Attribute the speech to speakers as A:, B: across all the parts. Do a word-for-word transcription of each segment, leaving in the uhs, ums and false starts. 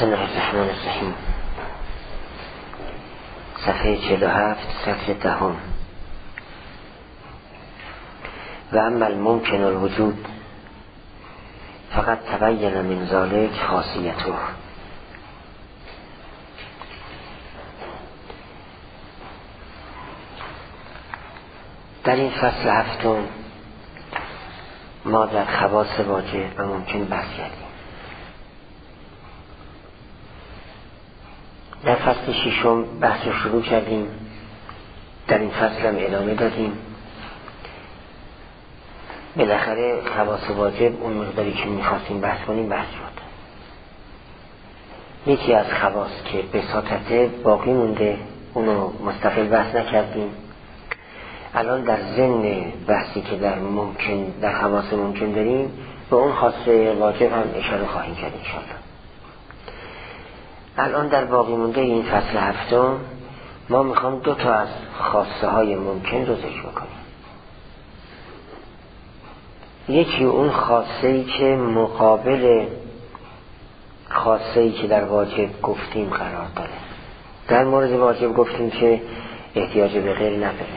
A: بسم الله الرحمن الرحیم. صفحه چهل و هفت، سطر دهم. و اما الممکن الوجود فقط تبین من ذلک خاصیته. در این فصل هفتم ما در خواص واجب و ممکن بحث کردیم. در فصل ششم بحث رو شروع کردیم، در این فصل هم ادامه دادیم. بالاخره خواص واجب اون مقداری که میخواستیم بحث کنیم بحث شد. یکی از خواص که بساطته باقی مونده اونو مستقل بحث نکردیم. الان در ضمن بحثی که در ممکن در خواص ممکن داریم به اون خاصه واجب هم اشاره خواهیم کرد انشاءالله. الان در باقی مونده این فصل هفتم ما میخوام دو تا از خاصه های ممکن رو ذکر بکنیم. یکی اون خاصه ای که مقابل خاصه ای که در واجب گفتیم قرار داره. در مورد واجب گفتیم که احتیاج به غیر نداره.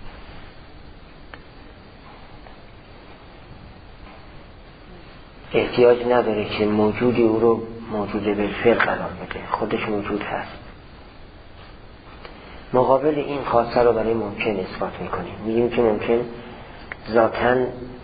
A: احتیاج نداره که موجودی او رو موجود بالفعل قرار بده، خودش موجود هست. مقابل این خاصه رو برای ممکن اثبات میکنیم، میگیم که ممکن ذاتاً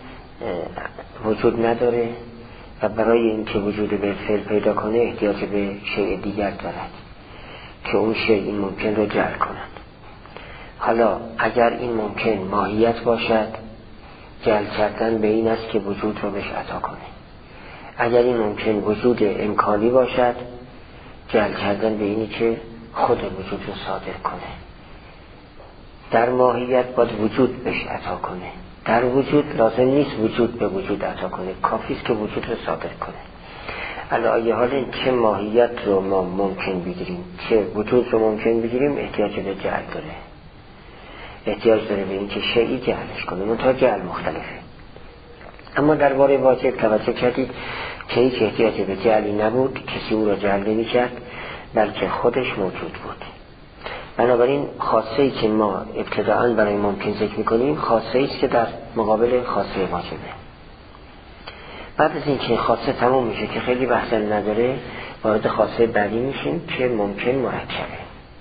A: وجود نداره و برای اینکه وجود بالفعل پیدا کنه احتیاج به شیء دیگر دارد که اون شیء این ممکن رو جعل کند. حالا اگر این ممکن ماهیت باشد، جعل کردن به این است که وجود رو بهش عطا کنه. اگر این ممکن وجود امکانی باشد، جعل کردن به اینی که خود وجود رو صادر کنه. در ماهیت باید وجود بهش عطا کنه. در وجود لازم نیست وجود به وجود عطا کنه، کافی است که وجود رو صادر کنه. علی ای حال چه ماهیت رو ما ممکن بگیریم چه وجود رو ممکن بگیریم احتیاج به جعل داره. احتیاج داره به این که شیئی جعلش کنه. منتها جعل مختلفه. اما درباره واجب توجه کردید که هیچ احتیاج به جعلی نبود، کسی او را جعل نمی کرد، بلکه خودش موجود بود. بنابراین خاصه ای که ما ابتداءً برای ممکن ذکر میکنیم خاصه ای است که در مقابل خاصه واجبه. بعد از این که خاصه تموم میشه که خیلی بحث نداره، وارد خاصه بعدی میشیم که ممکن مرکبه.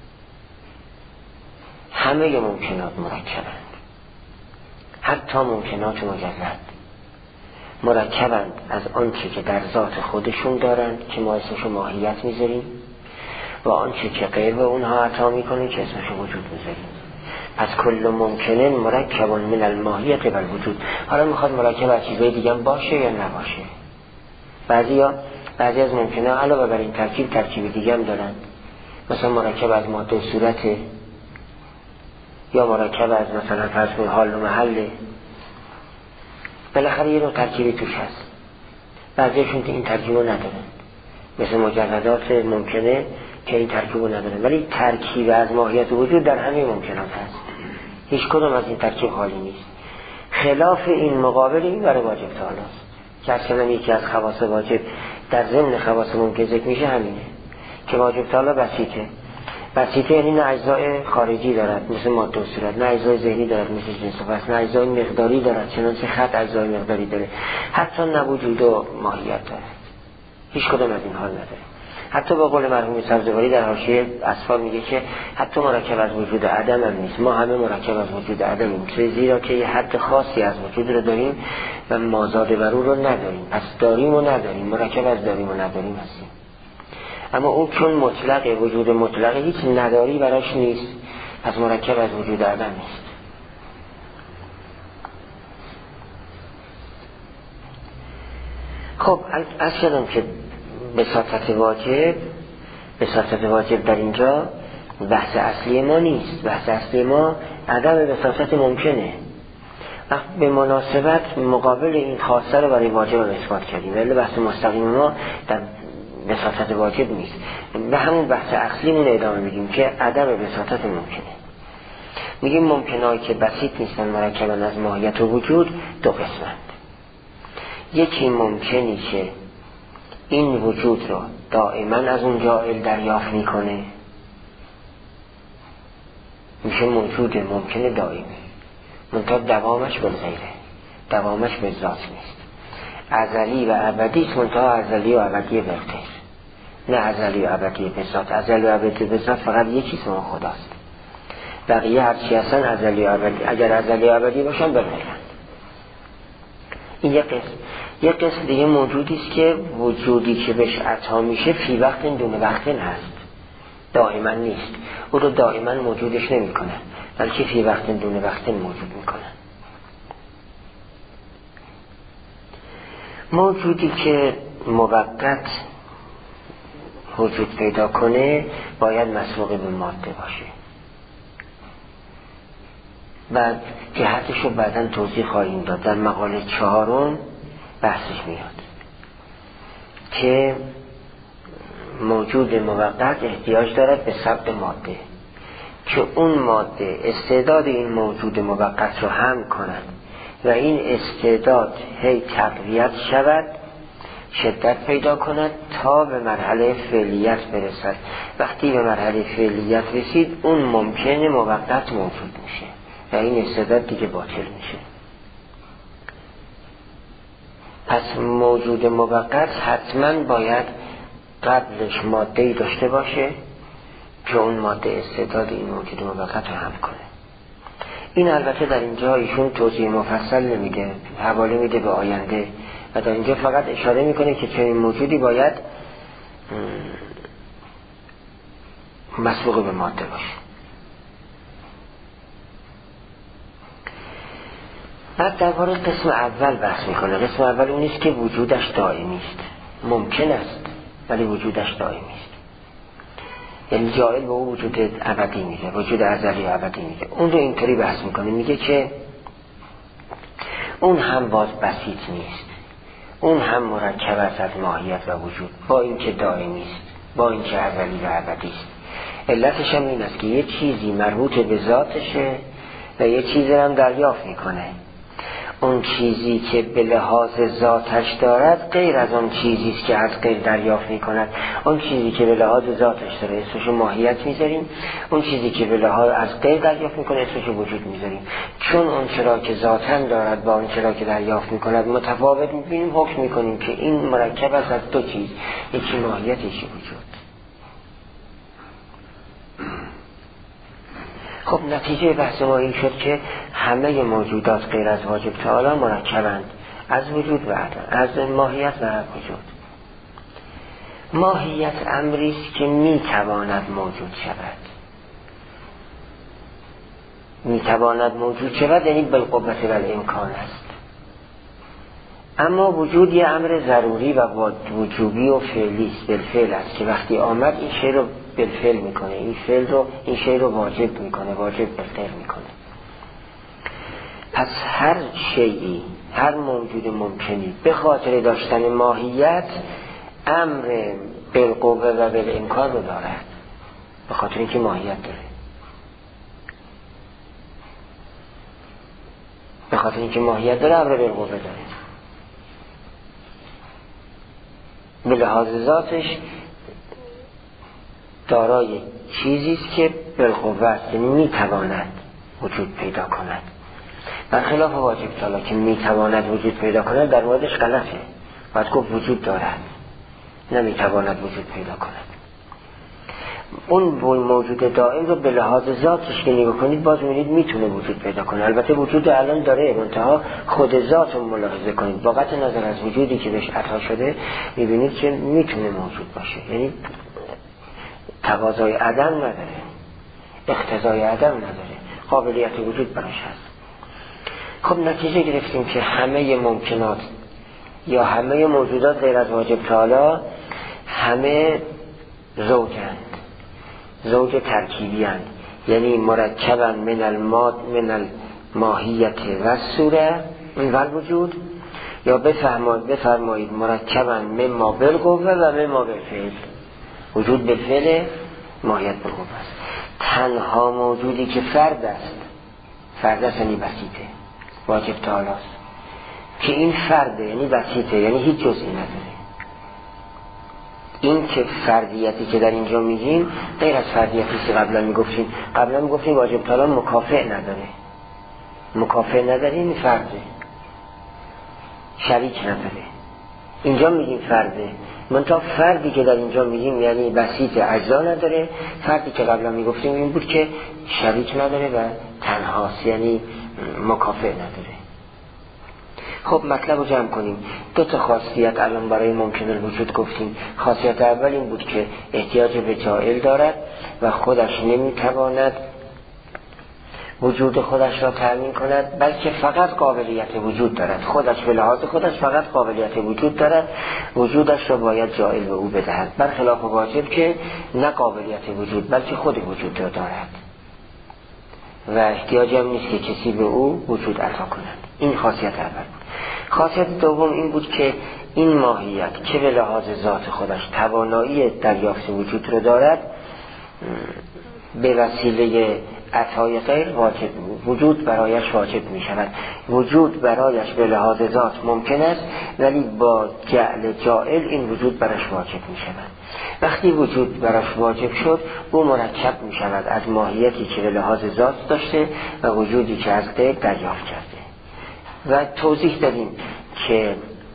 A: همه ممکنات مرکبند، حتی ممکنات مجرد مرکبند از آنچه که در ذات خودشون دارند که ما اسمشو ماهیت میذاریم و آنچه که غیر به اونها عطا میکنه که اسمشو وجود میذاریم. پس کل ممکنه مرکب من الماهیت و الوجود. حالا میخواد مرکب از چیزهای دیگه باشه یا نباشه. بعضی ها بعضی از ممکنه علاوه بر این ترکیب ترکیب دیگه هم دارن، مثلا مرکب از ماده و صورته، یا مرکب از مثلا فرض کن حال و محله. بالاخره یه نوع ترکیبی توش هست. بعضیشون این ترکیبو ندارن، مثل مجردات ممکنه که این ترکیبو ندارن، ولی ترکیب از ماهیت وجود در همه ممکنات هست. هیچ کدوم از این ترکیب خالی نیست. خلاف این مقابل این برای واجب تعالی است که اصلا یکی از خواص واجب در ضمن خواص ممکن ذکر میشه همینه که واجب تعالی بسیطه. بسیطه یعنی نه اجزای خارجی دارد مثل ماده و صورت، نه اجزای ذهنی دارد مثل جنس و فصل، نه اجزای مقداری دارد چنانچه خط اجزای مقداری داره، حتی نه وجود و ماهیت دارد. هیچ کدام از این حال نداره. حتی با قول مرحوم سبزواری در حاشیه اصفار میگه که حتی مرکب از وجود عدم هم نیست. ما همه مرکب از وجود عدمیم، زیرا که یه حد خاصی از وجود رو داریم و مازاد بر اون رو نداریم. پس داریم و نداریم، مرکب از داریم و نداریم هستیم. اما اون چون مطلقه، وجود مطلقه، هیچ نداری براش نیست، پس مرکب از وجود عدم نیست. خب از شدم که بساطت واجب بساطت واجب در اینجا بحث اصلی ما نیست. بحث اصلی ما عدم بساطت ممکنه. به مناسبت مقابل این خاصه رو برای واجب رو اثبات کردیم، ولی بحث مستقیم ما در بساطت واجب نیست. به همون بحث اصلیمون ادامه میدیم که عدم بساطت ممکنه. میگیم ممکنهایی که بسیط نیستن، مرکبن از ماهیت و وجود، دو قسمند. یکی ممکنی که این وجود رو دائما از اون جائل دریافت میکنه، میشه موجود ممکن دائمی، منتها دوامش بالغیره، دوامش به ذات نیست. ازلی و ابدی است، منتها ازلی و ابدی بالغیر، نه ازلی و ابدی به ذات. ازلی و ابدی به ذات فقط یکی اسم خداست، بقیه هرچی هستن ازلی و ابدی، اگر ازلی و ابدی باشن بالغیرن. این یک قسم. یک قسم دیگه موجودی است که وجودی که بهش عطا میشه فی وقت دون وقت هست، دائما نیست، او رو دائما موجودش نمی کنن، بلکه فی وقت دون وقت موجود میکنن. موجودی که موقت وجود پیدا کنه باید مسبوق به ماده باشه. بعد جهتش رو بعداً توضیح خواهیم داد، در مقاله چهارم بحثش میاد که موجود موقت احتیاج دارد به سبب ماده که اون ماده استعداد این موجود موقت رو هم کند و این استعداد هی تقویت شود، شدت پیدا کند تا به مرحله فعلیت برسد. وقتی به مرحله فعلیت رسید اون ممکنه موقت موجود میشه و این استعداد دیگه باطل میشه. پس موجود موقت حتما باید قبلش ماده‌ای داشته باشه که اون ماده استعداد این موجود موقت رو هم کنه. این البته در اینجا ایشون توضیح مفصل نمیده، حواله میده به آینده و در اینجا فقط اشاره میکنه که چنین موجودی باید مسبوق به ماده باشه. بعد درباره قسم اول بحث میکنه. قسم اول اون است که وجودش دائمی است، ممکن است ولی وجودش دائمی است، یعنی جائل به او وجود ابدی میده، وجود ازلی و ابدی میده. اون رو اینطوری بحث میکنه، میگه که اون هم باز بسیط نیست، اون هم مرکب است از ماهیت و وجود، با اینکه دائمی است، با اینکه ازلی و ابدی است. علتش هم این است که یه چیزی مربوط به ذاتشه و یه چیزی هم دریافت میکنه. اون چیزی که به لحاظ ذاتش دارد غیر از اون چیزی است که از غیر دریافت میکند. اون چیزی که به لحاظ ذاتش داره اسمش ماهیت میذاریم، اون چیزی که به لحاظ از غیر دریافت میکنه اسمش وجود میذاریم. چون اون چرا که ذاتن دارد با اون چرا که دریافت میکند متفاوت میبینیم، حکم میکنیم که این مرکب است از دو چیز، یکی ماهیت یکی وجود. خب نتیجه بحث ما این شد که همه موجودات غیر از واجب تعالی مرکبند از وجود و عدم، از ماهیت و وجود. ماهیت امری است که میتواند موجود شود، میتواند موجود شود یعنی بالقوة و الامکان است. اما وجود یه امر ضروری و وجوبی و فعلی است، بالفعل است که وقتی آمد این شی رو بالفعل میکنه، این فعل رو این شی رو واجب میکنه، واجب بالفعل میکنه. پس هر شیئی، هر موجود ممکنی به خاطر داشتن ماهیت امر بالقوه و بالامکان رو دارد، به خاطر اینکه ماهیت داره، به خاطر اینکه ماهیت داره امر بالقوه داره. به لحاظ ذاتش دارای چیزی است که بالقوه است، یعنی میتواند وجود پیدا کند. برخلاف واجب تعالی که میتواند وجود پیدا کند در موردش غلطه، باید گفت وجود دارد، نمیتواند وجود پیدا کند. اون موجود دائم رو به لحاظ ذاتش که نگاه کنید باز می‌بینید میتونه وجود پیدا کنه. البته وجود الان داره، منتها خود ذات رو ملاحظه کنید، با قطع نظر از وجودی که بهش عطا شده می‌بینید که میتونه موجود باشه، یعنی تقاضای عدم نداره، اقتضای عدم نداره، قابلیت وجود براش هست. خب نتیجه گرفتیم که همه ممکنات یا همه موجودات غیر از واجب تعالی همه زوجند، زوج ترکیبی هستند، یعنی مرکبا من الماد من الماهیت و صوره و الوجود، یا بفرمایید بفرمایید مرکبا من ما بالقوه و من ما بالفعل. وجود بالفعل، ماهیت بالقوه است. تنها موجودی که فرد است، فرد است یعنی بسیطه، واجب تعالی است که این فرده، یعنی بسیطه، یعنی هیچ جزئی نداره. این که فردیتی که در اینجا میگیم غیر از فردیتی که قبلا میگفتیم. قبلا میگفتیم واجب طلب مکافئ نداره، مکافئ نداره، این فرده، شریک نداره. اینجا میگیم فرده، منتها فردی که در اینجا میگیم یعنی بسیط اجزا نداره. فردی که قبلا میگفتیم این بود که شریک نداره و تنهاست، یعنی مکافئ نداره. خب مطلب رو جمع کنیم. دو تا خاصیت الان برای ممکن الوجود گفتیم. خاصیت اول این بود که احتیاج به جائل دارد و خودش نمیتواند وجود خودش را تأمین کند، بلکه فقط قابلیت وجود دارد. خودش به لحاظ خودش فقط قابلیت وجود دارد، وجودش را باید جائل به او بدهد، برخلاف واجب که نه قابلیت وجود بلکه خود وجود را دارد و احتیاج هم نیست که کسی به او وجود عطا کند. این خاصیت اول بود. خاصیت دوم این بود که این ماهیت که به لحاظ ذات خودش توانایی دریافت وجود را دارد، به وسیله عطای غیر واجب وجود برایش واجب می شود. وجود برایش به لحاظ ذات ممکن است، ولی با جعل جائل این وجود برش واجب می شود. وقتی وجود برش واجب شد، او مرکب می شود از ماهیتی که به لحاظ ذات داشته و وجودی که از غیر دریافت کرده. و توضیح دادیم که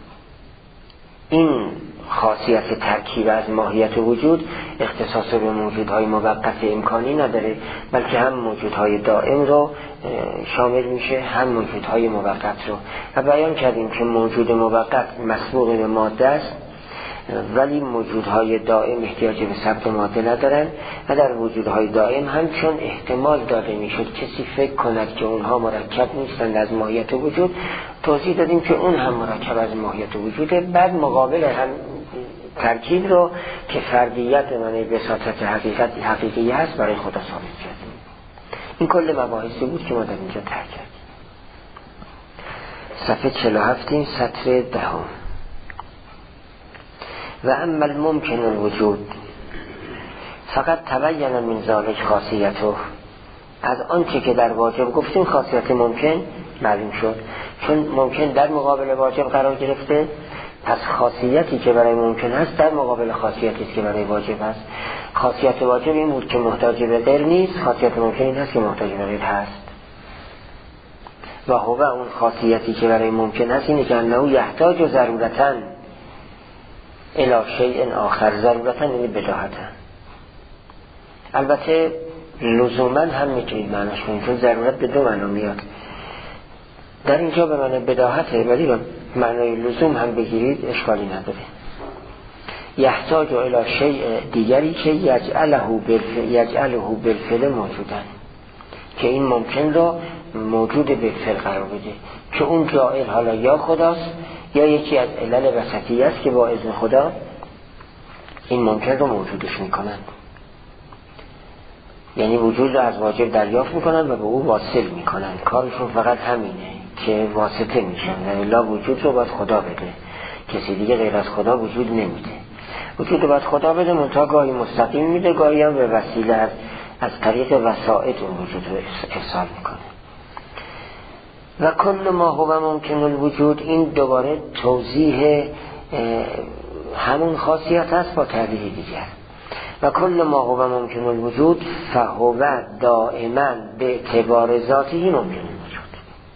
A: این خاصیت ترکیب از ماهیت وجود اختصاص به موجودهای موقت امکانی نداره، بلکه هم موجودهای دائم رو شامل میشه، هم موجودهای موقت رو. و بیان کردیم که موجود موقت مسبوق به ماده است، ولی موجودهای دائم احتیاج به ثبت ماده ندارن و در وجودهای دائم هم چون احتمال داده میشد کسی فکر کند که اونها مرکب نیستند از ماهیت وجود، توضیح دادیم که اون هم مرکب از ماهیت وجوده. بعد مقابل هم ترکیب رو که فردیت معنی بساطت حقیقت حقیقی هست برای خدا ثابت کردیم. این کل مباحثی بود که ما در اینجا ترک کردیم. صفحه چهل و هفت سطر دهم. و اما الممکن الوجود فقط تبین من ذلک خاصیته، از آنچه که در واجب گفتیم خاصیت ممکن معلوم شد. چون ممکن در مقابل واجب قرار گرفته، پس خاصیتی که برای ممکن هست در مقابل خاصیتی که برای واجب هست. خاصیت واجب این بود که محتاج به غیر نیست، خاصیت ممکن این هست که محتاج به غیر هست. و هو اون خاصیتی که برای ممکن هست اینه که انه یحتاج ضرورتاً الی شیء آخر، ضرورتاً یعنی بداهتاً. البته لزوما هم میتونید معنیش کنید، چون ضرورت به دو معنا میاد. در اینجا به معنی بداهته، ولی به معنای لزوم هم بگیرید اشکالی نداره. یحتاج الی شیء دیگری که یجعله بالفعل یجعله بالفعل موجودن، که این ممکن رو موجود به فعل قرار بده، که اون جائل حالا یا خداست یا یکی از علل وسطی است که با اذن خدا این ممکن رو موجودش میکنن. یعنی وجود رو از واجب دریافت میکنن و به او واصل میکنن. کارشون فقط همینه که واسطه میشن، یعنی لا وجود رو باید خدا بده، کسی دیگه غیر از خدا وجود نمیده. وجود رو باید خدا بده، منتها گاهی مستقیم میده، گاهی هم به وسیله از, از طریق وسائط اون وجود رو ارسال میکنه. و کل ما هو ممکن الوجود، این دوباره توضیح همون خاصیت هست با تعبیر دیگر. و کل ما هو ممکن الوجود فهو دائما به اعتبار ذاتی ممکن الوجود.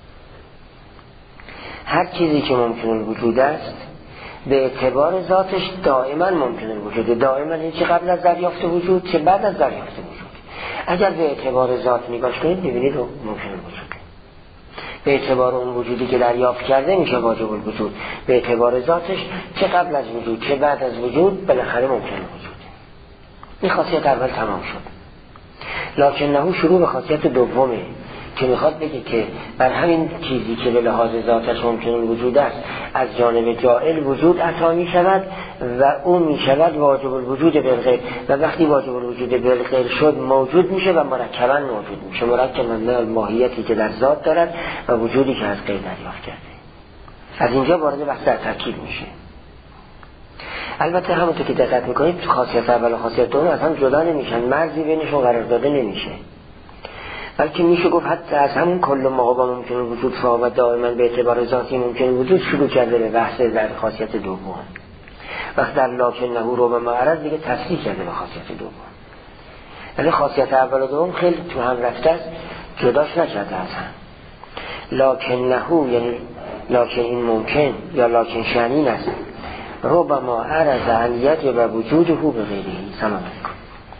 A: هر چیزی که ممکن الوجود است به اعتبار ذاتش دائما ممکن الوجود. دائما این چه قبل از دریافت وجود چه بعد از دریافت وجود. اگر به اعتبار ذات نگاش کنید ببینید ممکن الوجود. به اعتبار اون وجودی که دریافت کرده میشه واجب الوجود. به اعتبار ذاتش چه قبل از وجود چه بعد از وجود بالاخره ممکن الوجود. این خاصیت اول تمام شد. لکن نه شروع به خاصیت دومه که میخواد بگه که بر همین چیزی که به لحاظ ذاتش ممکن الوجود است از جانب جائل وجود عطا می شود و اون می شود واجب الوجود بالغیر، و وقتی واجب الوجود بالغیر شد موجود میشه و مرکبا موجود میشه، مرکب من ماهیتی که در ذات دارد و وجودی که از غیر دریافت کرده. از اینجا وارد بحث در ترکیب میشه. البته همونطور که دقت میکنید خاصیت اول و خاصیت دوم از هم جدا نمیشن، مرزی بینشون قرار داده نمیشه، بلکه میشه گفت حتی از همون کل ما هو ممکن وجود فهو دائما به اعتبار ذاتی ممکن وجود شروع کرده به بحث در خاصیت دوم. وقت در لکنه رو به معرض دیگه تصریح کرده به خاصیت دوم. ولی خاصیت اول و دوم خیلی تو هم رفته است، جداش نکرده از هم. لکنه یعنی لکن این ممکن یا لکن شنین است رو به معرض علیت و وجوده به غیرهی سمام کن.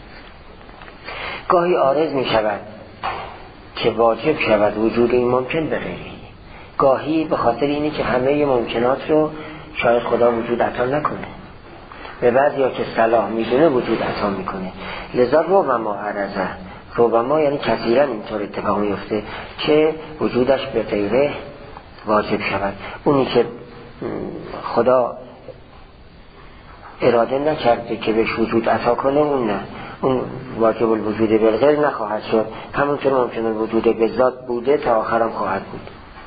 A: گاهی عارض می شود که واجب شود وجود این ممکن به غیرهی، گاهی به خاطر اینه که همه ممکنات رو شاید خدا وجود عطا نکنه، به بعضی ها که صلاح میدونه وجود عطا میکنه. لذا رو و ما عرضه، رو و ما یعنی کثیرا اینطور اتفاق میفته که وجودش به غیره واجب شود. اونی که خدا اراده نکرده که بهش وجود عطا کنه اون نه، اون واجب الوجود بالغیر نخواهد شد، همونطور ممکن الوجود به ذات بوده تا آخرم خواهد بود.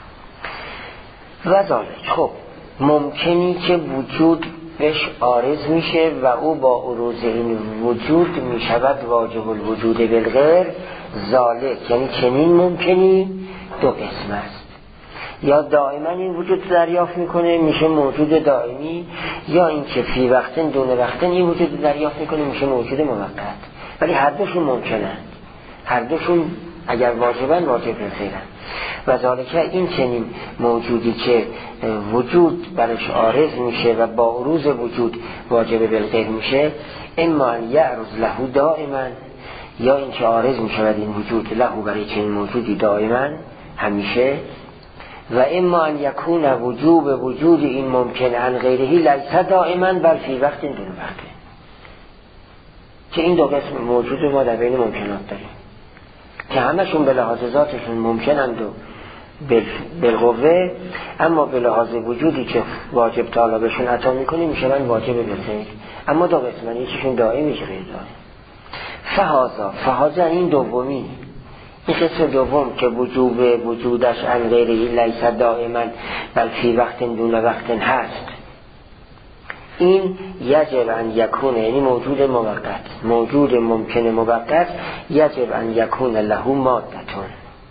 A: و ذالک خب ممکنی که وجود بهش عارض میشه و او با عروض این وجود میشود واجب الوجود بالغیر. ذالک یعنی چنین ممکنی دو قسم است، یا دائما این وجود دریافت میکنه میشه موجود دائمی، یا این که فی وقتن دون وقتن این وجود دریافت میکنه میشه موجود موقت. ولی هر دوشون ممکنن، هر دوشون اگر واجبن واجب بالغیرن. و ذالک این چنین موجودی که وجود برش عارض میشه و با عروض وجود واجب بالغیر میشه، اما ان یعرض له دائما، یا این که عارض میشود این وجود له برای چنین موجودی دائما همیشه، و اما ان یکون وجوب وجود این ممکن عن غیرهی لیس دائما بل فی وقت دون وقت. که این دو قسم موجود ما در بین ممکنات داریم که همشون به لحاظ ذاتشون ممکنند و بالقوه، اما به لحاظ وجودی که واجب تعالی بهشون عطا میکنی میشون واجب بالغیر. اما دو قسمن، یکیشون دائم یکی غیر دائم. فهذا فهذا این دومی، این قسم دوم که وجوب وجودش عن غیره لیس دائما بل فی وقت دون وقت هست، این یجب ان یکون یعنی موجود موقت، موجود ممکن موقت، یجب ان یکون له مادتون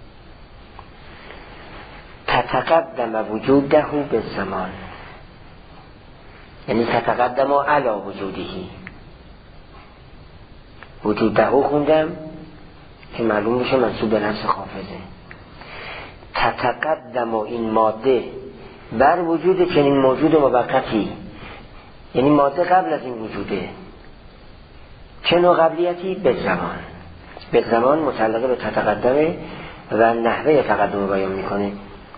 A: تتقدم وجوده به زمان، یعنی تتقدم علی وجودهی. وجوده خوندم که معلوم میشه منصوب به نفس خافضه. تتقدم این ماده بر وجود چنین موجود موقتی، یعنی ماده قبل از این وجوده. چه نوع قبلیتی؟ به زمان. به زمان متعلقه به تتقدمه و نحوه تقدم بیان میکنه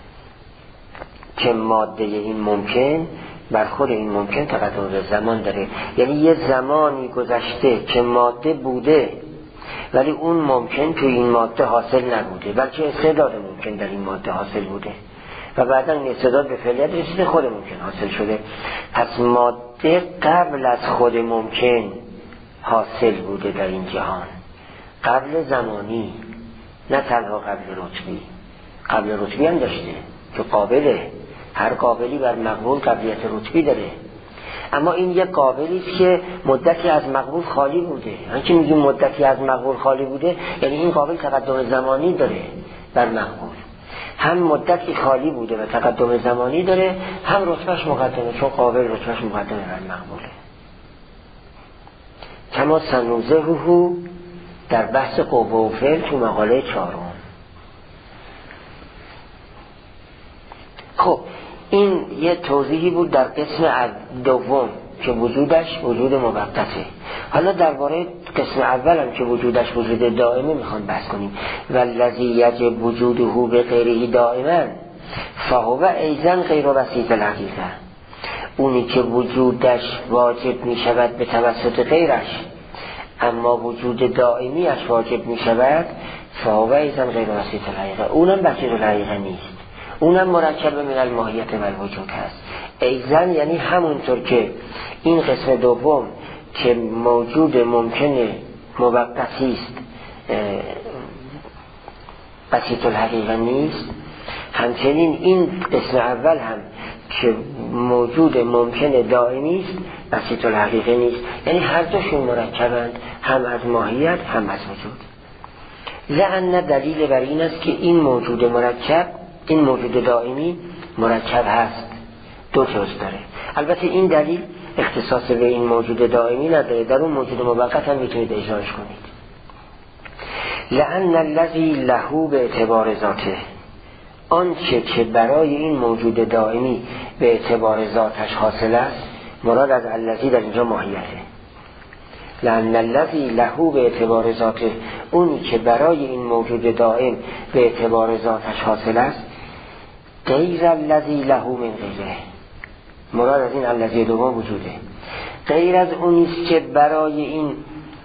A: که ماده این ممکن بر خود این ممکن تقدم به زمان داره، یعنی یه زمانی گذشته که ماده بوده ولی اون ممکن توی این ماده حاصل نبوده، بلکه استعداد ممکن در این ماده حاصل بوده و بعدا این استعداد به فعلیت رسیده خود ممکن حاصل شده. پس ماده قبل از خود ممکن حاصل بوده در این جهان، قبل زمانی، نه تنها قبل رتبی. قبل رتبی هم داشته که قابله، هر قابلی بر مقبول قبلیت رتبی داره، اما این یک قابلی است که مدتی از مقبول خالی بوده. هرچی میگیم مدتی از مقبول خالی بوده یعنی این قابل تقدم زمانی داره بر مقبول، هم مدتی خالی بوده و تقدم زمانی داره، هم رتبهش مقدمه چون قابل رتبهش مقدمه بر مقبوله. کما سنوزهو در بحث قوه و فعل تو مقاله چهارم. خب این یه توضیحی بود در قسم دوم که وجودش وجود موقته. حالا درباره قسم اول هم که وجودش وجود دائمه میخوان بحث کنیم. والذی یجب وجوده به غیره دائما فهو ایضا غیر وسیط الحقیقه. اونی که وجودش واجب میشود به توسط غیرش اما وجود دائمیش واجب میشود، فهو ایضا غیر وسیط الحقیقه، اونم وسیط الحقیقه نیست، اونم مرکب من الماهیت و الوجود هست. ایضا یعنی همونطور که این قسم دوم که موجود ممکن موقتی است بسیط الحقیقه نیست، همچنین این قسم اول هم که موجود ممکن دائمی است بسیط الحقیقه نیست. یعنی هر دوشون مرکبند، هم از ماهیت هم از وجود. لأن دلیل بر این است که این موجود مرکب، این موجود دائمی مرکب هست، دو جز داره. البته این دلیل اختصاص به این موجود دائمی نداره، در اون موجود موقت هم میتونید اجراش کنید. لأن الذی له به اعتبار ذاته، آنچه که برای این موجود دائمی به اعتبار ذاتش حاصل است، مراد از الذی در اینجا ماهیته. لأن الذی له به اعتبار ذاته، اونی که برای این موجود دائم به اعتبار ذاتش حاصل است، غیر الذی له من غیره، مراد از این الذی دوم وجوده، غیر از اونیست که برای این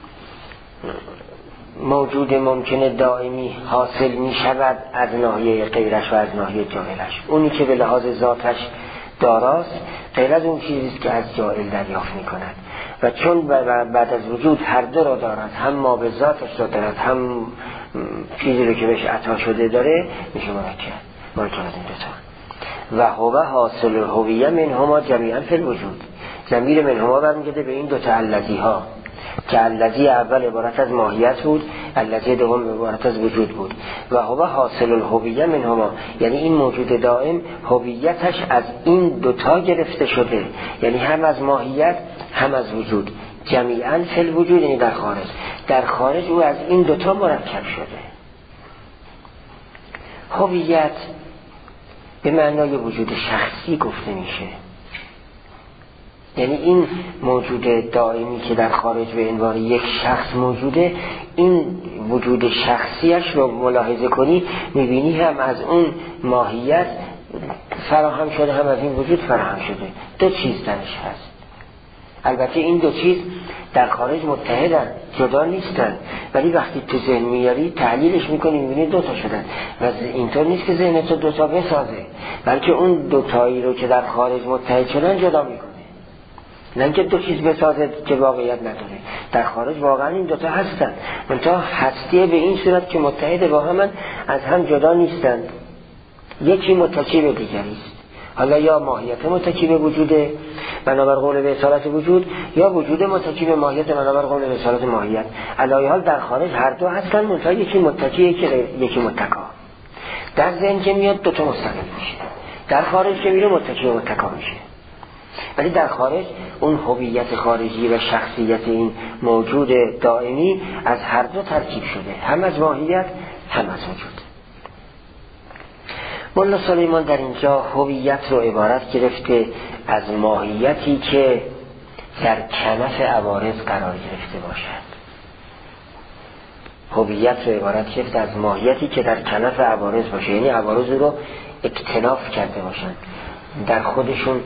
A: موجود ممکن دائمی حاصل می شود از ناحیه غیرش و از ناحیه جاهلش. اونی که به لحاظ ذاتش داراست غیر از اون چیزیست که از جاهل دریافت می کند و چون بعد از وجود هر دو را دارد، هم ما به ذاتش را دارد، هم چیزی رو که بهش عطا شده داره، میشه مرکب مرکب از این دوتا. و هو حاصل الهویه منهما جمیعا فی الوجود، ضمیر منهما برمیگرده به این دوتا الذی ها که الذی اول عبارت از ماهیت بود، الذی دوم عبارت از وجود بود. و هو حاصل الهویه منهما، یعنی این موجود دائم هویتش از این دوتا گرفته شده، یعنی هم از ماهیت هم از وجود، جمیعا فی الوجود، یعنی در خارج. در خارج او از این دوتا مرکب شده. هویت به معنای وجود شخصی گفته میشه، یعنی این موجود دائمی که در خارج به عنوان یک شخص موجوده، این وجود شخصیش رو ملاحظه کنی میبینی هم از اون ماهیت فراهم شده، هم از این وجود فراهم شده. دو چیز درش هست. البته این دو چیز در خارج متحدن، جدا نیستن، ولی وقتی تو ذهن میاری تحلیلش میکنی میبینی دوتا شدن. و اینطور نیست که ذهن تو دوتا بسازه، بلکه اون دوتایی رو که در خارج متحد شدن جدا میکنه، نه اینکه دو چیز بسازه که واقعیت نداره. در خارج واقعا این دوتا هستن، منتها هستی به این صورت که متحد با هم از هم جدا نیستن، یکی متکی به دیگری است. حالا یا ماهیت متکی به وجوده بنابر قول به اصالت وجود، یا وجود متکی به ماهیت بنابر قول به اصالت ماهیت. علایه حال در خارج هر دو هستن، منتها یکی متکی یکی, یکی متکا. در ذهن که میاد دوتا مستقل میشه، در خارج که میره متکی و متکا میشه. ولی در خارج اون هویت خارجی و شخصیت این موجود دائمی از هر دو ترکیب شده، هم از ماهیت هم از وجود. مولا سلیمان در اینجا هویت رو عبارت گرفته از ماهیتی که در کنف عوارض قرار گرفته باشد. هویت رو عبارت گرفته از ماهیتی که در کنف عوارض باشه، یعنی عوارض رو اکتناف کرده باشن، در خودشون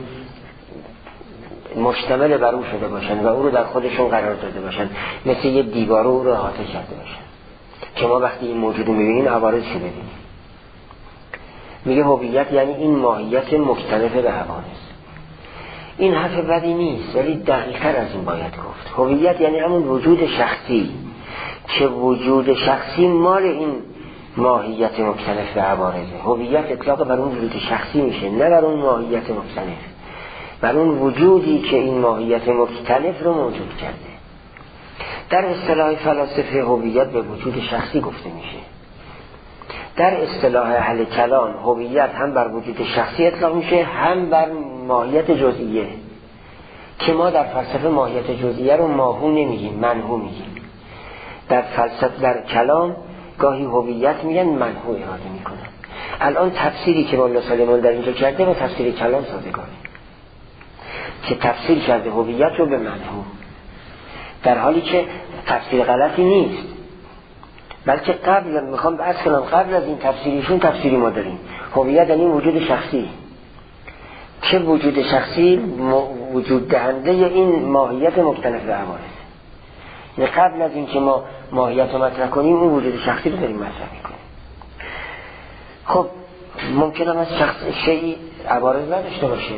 A: مشتمل بر او شده باشن و او رو در خودشون قرار داده باشن، مثل یه دیوار او رو احاطه کرده باشن که ما وقتی این موجود رو میبینیم عوارض رو ببینیم. میگه هویت یعنی این ماهیت مختلفه به حوادث. این حرف بدی نیست، ولی دقیق‌تر از این باید گفت. هویت یعنی همون وجود شخصی که وجود شخصی مال این ماهیت مختلف به حوادثه. هویت اطلاق بر اون وجود شخصی میشه، نه بر اون ماهیت مختلف، بر اون وجودی که این ماهیت مختلف رو موجود کرده. در اصطلاح فلاسفه هویت به وجود شخصی گفته میشه. در اصطلاح اهل کلام هویت هم بر وجود شخصی اطلاق میشه، هم بر ماهیت جزئیه، که ما در فلسفه ماهیت جزئیه رو ماهو نمیگیم، منهو میگیم. در فلسفه در کلام گاهی هویت میگن، منهو اراده میکنن. الان تفسیری که مولا سلیمان در اینجا کرده با تفسیر کلام سازگاره، که تفسیر کرده هویت رو به منهو، در حالی که تفسیر غلطی نیست، بلکه قبل میخوام بحث کنم قبل از این تفسیریشون تفسیری ما داریم. هویت یعنی وجود شخصی، که وجود شخصی وجود دهنده این ماهیت مختلف به عوارض. یعنی قبل از این که ما ماهیت رو مطرح کنیم اون وجود شخصی رو داریم مطرح میکنیم. خب ممکنه از شخص شیئی عوارض نداشته باشه،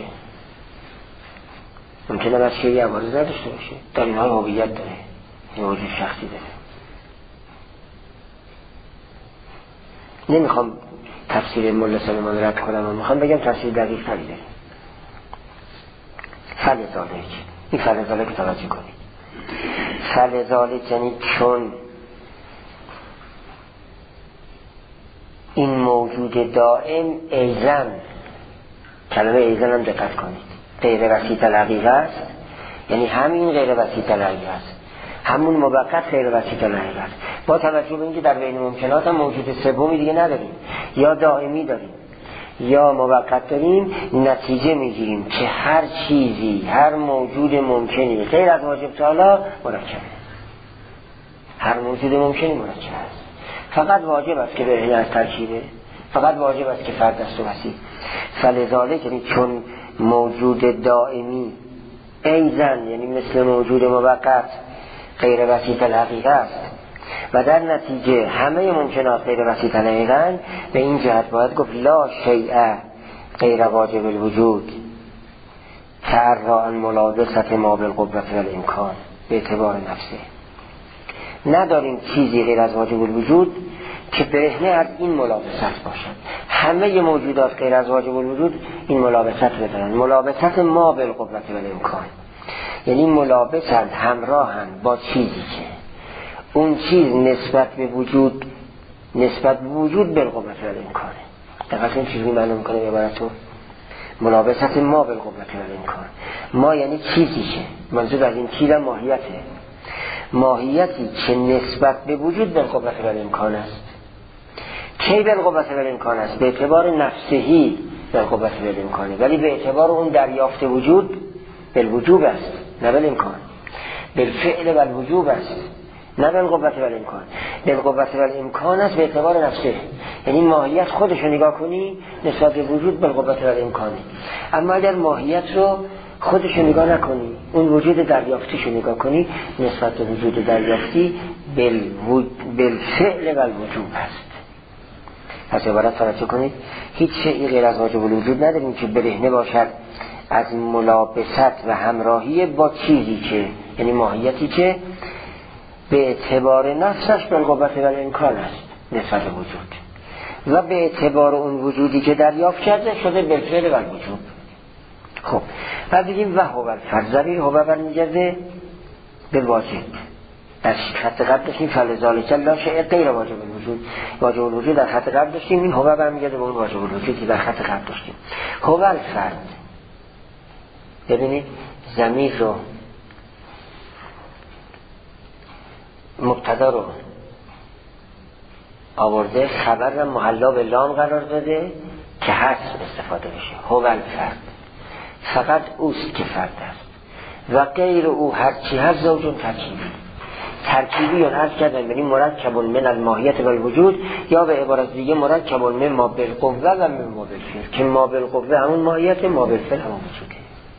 A: ممکنه از شیئی عوارض نداشته باشه، در این حال هویت داره، این وجود شخصی داره. نمیخوام تفسیر مولا سلیمان رد کنم، میخوام بگم تفسیر دقیق تری داره. فلذالک، این فلذالک توجه کنید. فلذالک یعنی چون این موجود دائم ایزن، کلمه ایزن هم دقت کنید، غیر وسیط الحقیقه است یعنی همین غیر وسیط العیب است، همون موقت غیر وسیط العیب است. با توجه به اینکه در بین ممکنات هم موجود سومی دیگه نداریم، یا دائمی داریم یا موقت داریم، نتیجه میگیریم که هر چیزی، هر موجود ممکنی غیر از واجب تعالی مرکبه. هر موجود ممکنی مرکب است. فقط واجب است که برهنه از ترکیبه، فقط واجب است که فرد است و وسیع. فلذالک، یعنی چون موجود دائمی ایزن، یعنی مثل موجود موقت غیر وسیط الحقیقه است و در نتیجه همه ممکنات غیر وسیط الحقیقه، به این جهت باید گفت لا شیء غیر واجب الوجود تعرض عن ملابست ما بالقوة والامکان به اعتبار نفسه. نداریم چیزی غیر از واجب الوجود که برهنه از این ملابست باشد. همه موجودات غیر از واجب الوجود این ملابست بدارن، ملابست ما بالقوة والامکان، یعنی ملابسند، همراهند با چیزی که اون چیز نسبت به وجود، نسبت به وجود بالقوة والامکانه. دقیقا این چیزی معلوم کنه عبارتو ملابست ما بالقوة والامکان. ما یعنی چیزی که منظور از این چیز ماهیته، ماهیتی که نسبت به وجود بالقوة والامکان است. کی بالقوة والامکان است؟ به اعتبار نفسهی بالقوة والامکانه، ولی به اعتبار اون دریافت وجود بالوجوب است، نه بالامکان. بالفعل والوجوب است، نه بالقوة والامکان. بالقوة والامکان است به اعتبار نفسه، یعنی ماهیت خودش رو نگاه کنی نسبت به وجود بالقوة والامکانه. اما اگر ماهیت رو خودش رو نگاه نکنی، اون وجود دریافتیش رو نگاه کنی، نسبت به وجود دریافتی بالفعل والوجوب است. پس عبارت توجه کنید، هیچ شیئی غیر از واجب الوجود نداریم که برهنه باشد از ملابست و همراهی با چیزی که، یعنی ماهیتی که به اعتبار نفسش بالقوة والامکان است نسبت به وجود، و به اعتبار اون وجودی که دریافت کرده شده بالفعل والوجوب. خب بعد بگیم و هو الفرد، ضمیر هو برمیگرده به واجب. در خط قبل داشتیم فلذالک لا شیء غیر واجب الوجود، واجب الوجود در خط قبل داشتیم، این هو برمیگرده به اون واجب الوجود که در خط قبل داشتیم. هو الفرد، ببینید ضمیر رو، مبتدا رو آورده، خبر رو محلا به لام قرار داده که حذف استفاده بشه. هو الفرد، فقط اوست که فرد است و غیر او هرچی هست زوجون ترکیبی. ترکیبی یا عرض کردن یعنی مرکب من الماهیت والوجود، یا به عبارت دیگه مرکب من ما بالقوه و من ما بالفعل، که ما بالقوه همون ماهیت، ما بالفعل همون وجوده.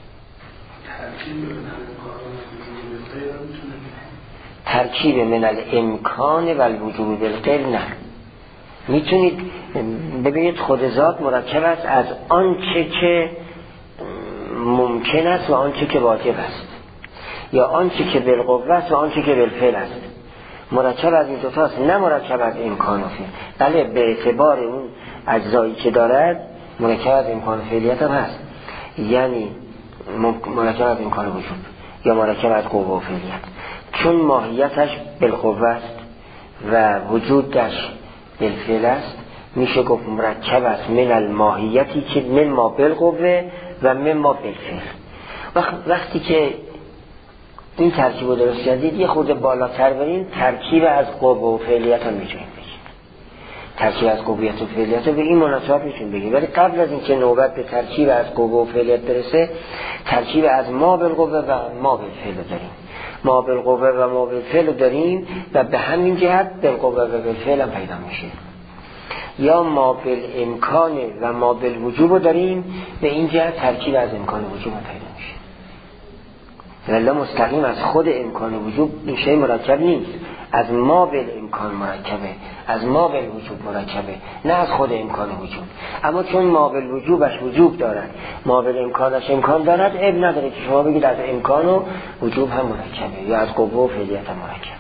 A: ترکیب من الامکان والوجود بالغیر نه. میتونید ببینید خود ذات مرکب است از آنچه که ممکن است و آنچه که واجب است، یا آنچه که بالقوه است و آنچه که بالفعل است. مرکب از این دو تاست، نه مرکب از امکان و فعل. بله به اعتبار اون اجزایی که دارد مرکب از امکان و فعلیت هم هست، یعنی مرکب از امکان وجود یا مرکب از قوه و فعلیت. چون ماهیتش بالقوه است و وجودش بالفعل است، میشه گفت مرکب است من الماهیتی که من ما بالقوه و من ما بالفعل. وقتی که این ترکیب رو درست کردید، یه خورده بالاتر برین، ترکیب از قوه و فعلیت هم میتونید بگید. ترکیب از قویت و فعلیت رو به این مناسبت میتونید بگید، ولی قبل از اینکه نوبت به ترکیب از قوه و فعلیت برسه، ترکیب از ما بالقوه و ما بالفعل داریم. ما بالقوه و ما بالفعل داریم و به همین جهت بالقوه و بالفعل هم پیدا میشه. یا ما بالامکان و ما بالوجوب داریم، به این جهت ترکیب از امکان و وجوب هم پیدا میشه. ولی مستقیم از خود امکان و وجوب این شی مرکب نیست، از ما بالامکان مرکبه، از ما بالوجوب مرکبه، نه از خود امکان و وجوب. اما چون ما بالوجوبش وجوب دارد، ما بالامکانش امکان دارد، اب نداره که شما بگید از امکان و وجوب هم مرکبه یا از قوه و فعلیت هم مرکبه.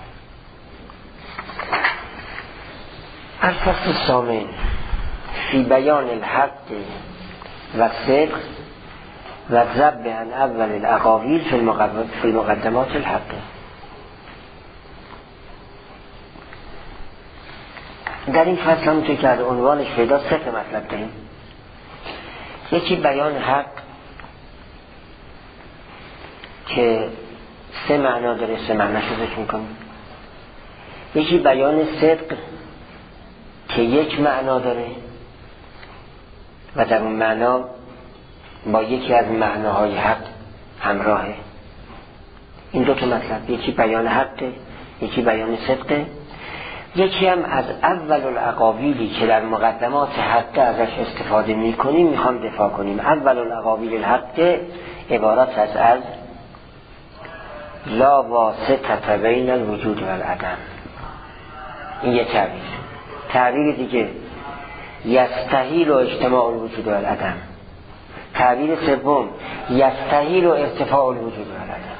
A: الفصل الثامن فی بیان الحق و صدق و ذب عن اول الاقاویل فی المقدمات الحق. در این فصل هم توی که از عنوانش پیدا سه مطلب داریم. یکی بیان حق، که سه معنا داره، سه معناش رو ذکر میکنیم. یکی بیان صدق که یک معنا داره و در اون معنا با یکی از معناهای حق همراهه. این دو تا مطلب، یکی بیان حقه، یکی بیان صدقه. یکی هم از اول الاقاویلی که در مقدمات حق ازش استفاده میکنیم میخوام دفاع کنیم. اول الاقاویل الحق عبارت از از لا واسطه بین الوجود و العدم. این یه تعبیر. تعبیر دیگه یستحیل و اجتماع الوجود و العدم. تعبیر سوم یستحیل و ارتفاع الوجود و العدم.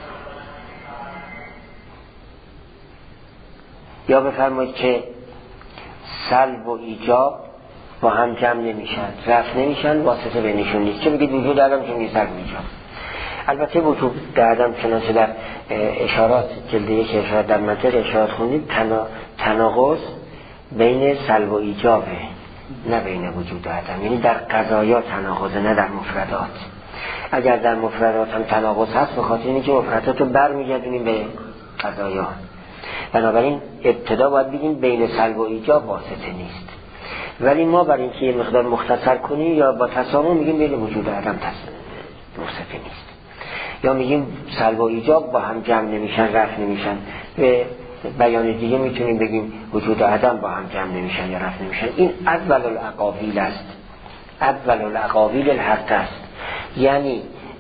A: یا بفرمایید که سلب و ایجاب با هم جمع نمیشن، رفع نمیشن، واسطه بینشون نیست. چه بگید وجود عدم، چه بگید سلب و ایجاب. البته وجود در عدم چنانچه در اشارات جلد یک اشارات در منطق اشارات خوندید تناقض بین سلب و ایجابه، نه بین وجود و عدم. یعنی در قضایا تناقضه، نه در مفردات. اگر در مفردات هم تناقض هست به خاطر اینکه مفردات رو برمیگردونیم به قضایا. بنابراین ابتدا باید بگیم بین سلب و ایجاب واسطه نیست، ولی ما برای اینکه یه مقدار مختصر کنیم یا با تسامح میگیم بین وجود و عدم واسطه نیست، یا میگیم سلب و ایجاب با هم جمع نمیشن، رفع نمیشن. به بیان دیگه میتونیم بگیم وجود و عدم با هم جمع نمیشن یا رفع نمیشن. این اول الاقاویل است، اول الاقاویل الحق است. یعنی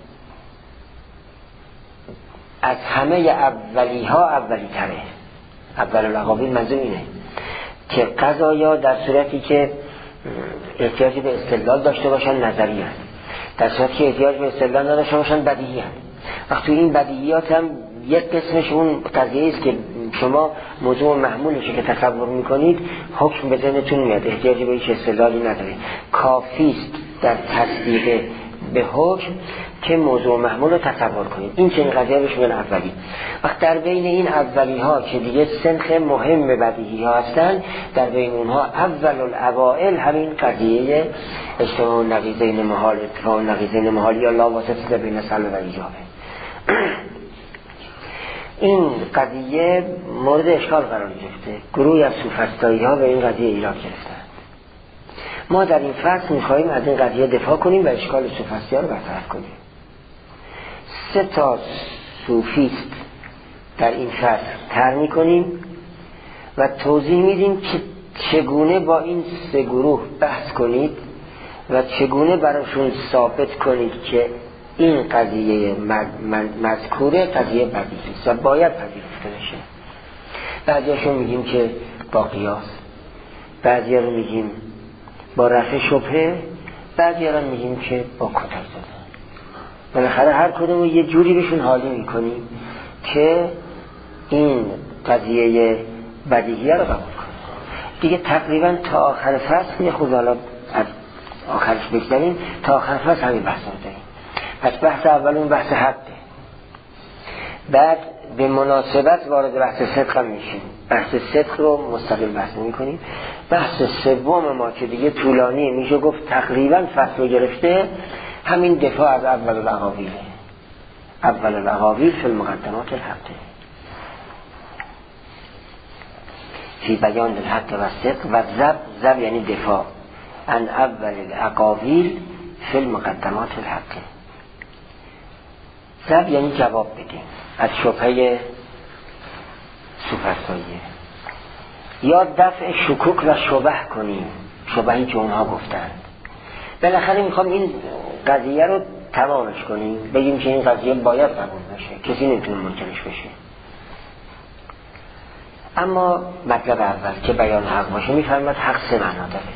A: از همه اولی ها اولی تره. اول الاقاویل منظور اینه که قضایا در صورتی که احتیاجی به استدلال داشته باشن نظری هست، در صورتی که احتیاج به استدلال نداشته باشن بدیهی هست. وقتی این بدیهیات هم یک قسمش اون قضیه است که شما موضوع محمولشه که تصور میکنید، حکم به ذهنتون میاد، احتیاجی به هیچ استدلالی نداره، کافی است در تصدیق به حکم که موضوع محمول رو تصور کنید. این چنین قضیه بهش میگن اولی. وقت در بین این اولی ها که دیگه سنخ مهم بدیهی ها هستن، در بین اونها اول الاوائل همین قضیه اجتماع نقیضین محال، اتفاق نقیضین محال یا لا واسطه بین سلب و ایجابه. این قضیه مورد اشکال قرار گرفته. گروهی از سوفسطایی ها به این قضیه ایراد گرفتن. ما در این فصل میخواییم از این قضیه دفاع کنیم و اشکال سوفسطایی رو برطرف کنیم. سه تا صوفیست در این فصل طرح میکنیم و توضیح میدیم که چگونه با این سه گروه بحث کنید و چگونه براشون ثابت کنید که این قضیه مذکوره قضیه بدیهی است و باید پذیرفته بشه. بعضیاشون میگیم که با قیاس، بعضیا رو میگیم با رفع شبهه، بعضیا رو میگیم که با کتک زدن. بالاخره هر کدوم رو یه جوری بهشون حالی میکنیم که این قضیه بدیهیه رو قبول کنیم. دیگه تقریبا تا آخر فصل یه خود حالا از آخرش بگذاریم، تا آخر فصل همین بحث رو داریم. پس بحث اول اون بحث حقه، بعد به مناسبت وارد بحث صدق هم میشیم، بحث صدق رو مستقل بحث نمی کنیم. بحث سوم ما که دیگه طولانیه، میشه گفت تقریبا فصل رو گرفته، همین دفاع از اول الاقاویل. اول الاقاویل فی المقدمات الحق فی بیان الحق و صدق و ذب. ذب یعنی دفاع عن اول الاقاویل فی المقدمات الحق. ذب یعنی جواب بدیم از شبهه سوفسطاییه، یا دفع شکوک و شبه کنیم، شبهی که اونها گفتند. بالاخره میخوام این قضیه رو تمامش کنیم، بگیم که این قضیه باید قبول بشه، کسی نمیتونه منکرش بشه. اما مطلب اول که بیان حق باشه، میفرماد حق سه معنا داره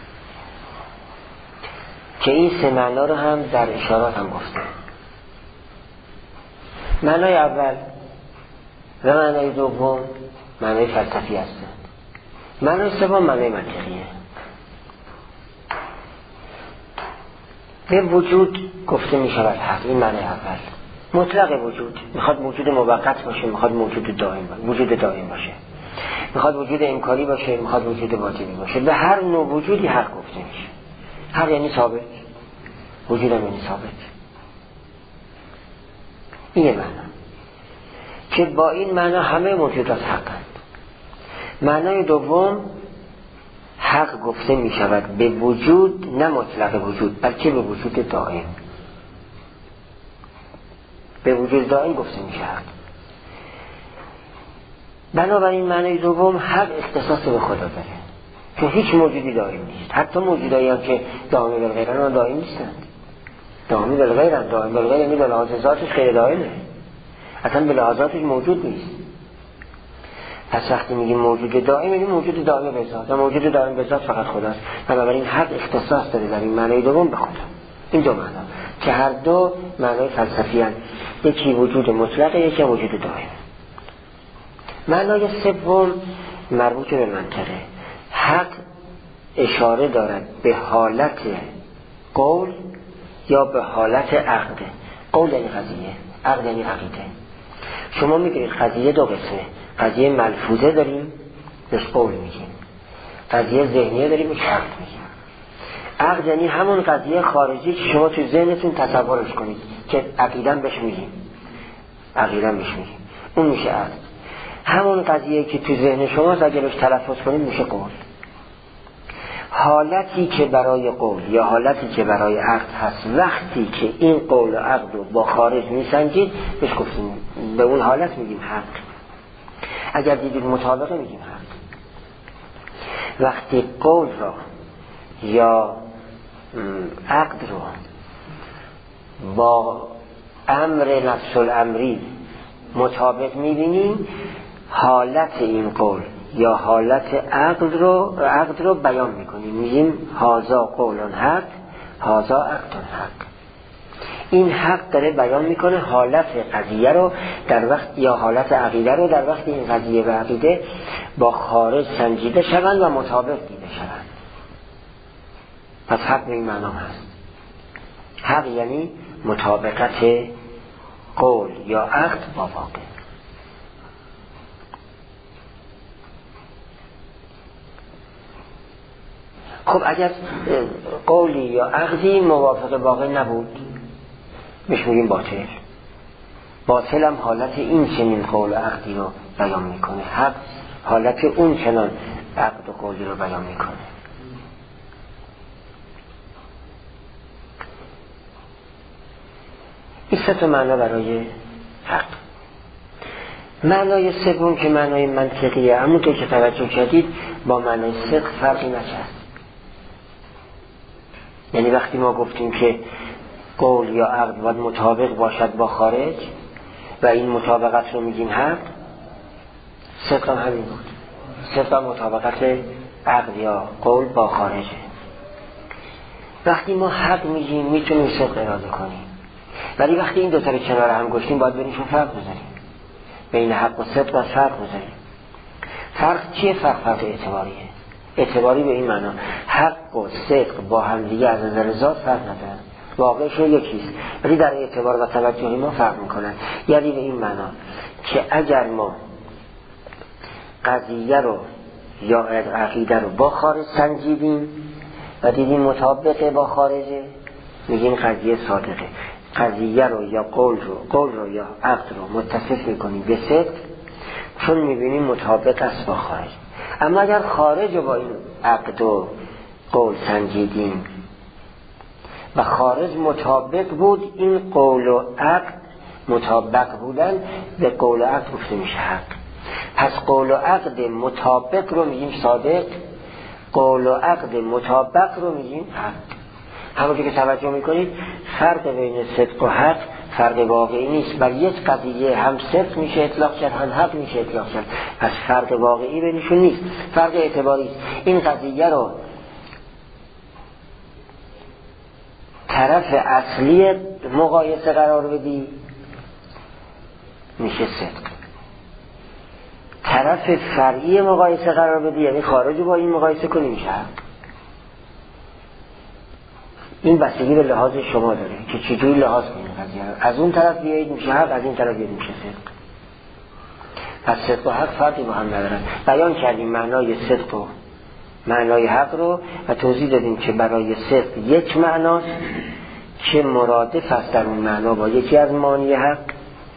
A: که این سه معنا رو هم در اشارات هم گفته. معنای اول و معنای دوم معنای فلسفی هستند، معنای سوم معنای منطقیه. به وجود گفته می شود حق، این معنای اول. مطلق وجود، میخواد وجود موقت باشه، میخواد وجود دائم باشه، وجود دائم باشه، میخواد وجود امکانی باشه، میخواد وجود باطنی باشه. به هر نوع وجودی حق گفته میشه. حق یعنی ثابت، وجود هم یعنی ثابت. این معنا که با این معنا همه موجودات حقند. معنای دوم، حق گفته می شود به وجود، نه مطلق وجود، بلکه به وجود دائم. به وجود دائم گفته می شود. بنابراین معنای دوم، حق اختصاص به خدا داره، چون هیچ موجودی دائم نیست. حتی موجودایی هم که دائمی بالغیرن دائم نیستند. دائمی بالغیرن، دائم بالغیر یعنی به لحاظ ذاتش غیر دائمه، اصلا به لحاظ ذاتش موجود نیست. پس وقتی میگیم موجود دائم، یعنی موجود دائم به ذات، و موجود دائم به ذات فقط خداست. بنابراین حق اختصاص داره در این معنای دوم به خدا. این دو معنا که هر دو معنای فلسفی هستند، یکی وجود مطلق، یکی وجود دائم. معنای سوم مربوط به منطقه. حق اشاره دارد به حالت قول یا به حالت عقد. قول یعنی قضیه، عقد یعنی عقیده. شما میگید قضیه دو قسمه، قضیه ملفوظه داریم بهش قول میگیم، قضیه ذهنیه داریم بهش عقد میگیم. عقد یعنی همون قضیه خارجی که شما تو ذهنتون تصورش کنید که عقیدن بهش میگیم، عقیدن بهش میگیم، اون میشه عقد. همون قضیه که تو ذهن شماست اگه بهش تلفظ کنید میشه قول. حالتی که برای قول یا حالتی که برای عقد هست، وقتی که این قول و عقد رو با خارج میسنجید بهش گفتیم، به اون حالت میگیم حق. اگر دیدید مطابقه میگیم حق. وقتی قول را یا عقد رو با امر نفس الامری مطابق میبینیم، حالت این قول یا حالت عقد رو عقد رو بیان میکنیم، میگیم هازا قولن حق، هازا عقدن حق. این حق داره بیان میکنه حالت قضیه رو در وقت یا حالت عقیده رو در وقت این قضیه و عقیده با خارج سنجیده شوند و مطابق دیده شوند. پس حق به این معنا هست. حق یعنی مطابقت قول یا عقد با واقع. خب اگر قولی یا عقدی موافق واقع نبود بهش میگیم باطل. باطل هم حالت این چنین قول و عقدی رو بیان میکنه، حق حالت اون چنان عقد و قولی رو بیان میکنه. این سه تا معنا برای حق. معنای سوم که معنای منطقیه، همونطور که توجه کردید با معنای صدق فرقی نکرد. یعنی وقتی ما گفتیم که قول یا عقد باید مطابق باشد با خارج و این مطابقت رو میگیم حق، صدق هم همین بود. صدق هم مطابقت عقد یا قول با خارجه. وقتی ما حق میگیم میتونیم صدق اراده کنیم، ولی وقتی این دوتا رو کنار هم گذاشتیم باید بینشون فرق بذاریم، بین حق و صدق باید فرق بذاریم. فرق چیه؟ فرق فرق اعتباریه. اعتباری به این معنا حق و صدق با هم دیگه از نظر ذات فرق ندارن، واقعشون یکیست، ولی در اعتبار و توجه ما فرق میکنن. یعنی به این معنا که اگر ما قضیه رو یا عقیده رو با خارج سنجیدیم و دیدیم مطابقه با خارجه، میگیم قضیه صادقه. قضیه رو یا قول رو قول رو یا عقد رو متصف میکنیم به صدق، چون میبینیم مطابق است با خارج. اما اگر خارج با این عقد و قول سنجیدیم و خارج مطابق بود، این قول و عقد مطابق بودن به قول و عقد گفته میشه حق. پس قول و عقد مطابق رو میگیم صادق، قول و عقد مطابق رو میگیم حق. همونجور که توجه میکنید فرق بین صدق و حق فرق واقعی نیست، بر یک قضیه هم صدق میشه اطلاق کرد هم حق میشه اطلاق کرد. پس فرق واقعی بینشون نیست، فرق اعتباری است. این قضیه رو طرف اصلی مقایسه قرار بدی میشه صدق، طرف فرعی مقایسه قرار بدی یعنی خارج با این مقایسه کنی میشه حق. این بستگی به لحاظ شما داره که چجوری لحاظ کنید قضیه رو. از اون طرف بیایید میشه حق، از این طرف بیایید میشه صدق. پس صدق و حق فرقی با هم ندارن. بیان کردیم معنای صدق و معنای حق رو و توضیح دادیم که برای صدق یک معناست که مرادف است در اون معنا با یکی از معانی حق،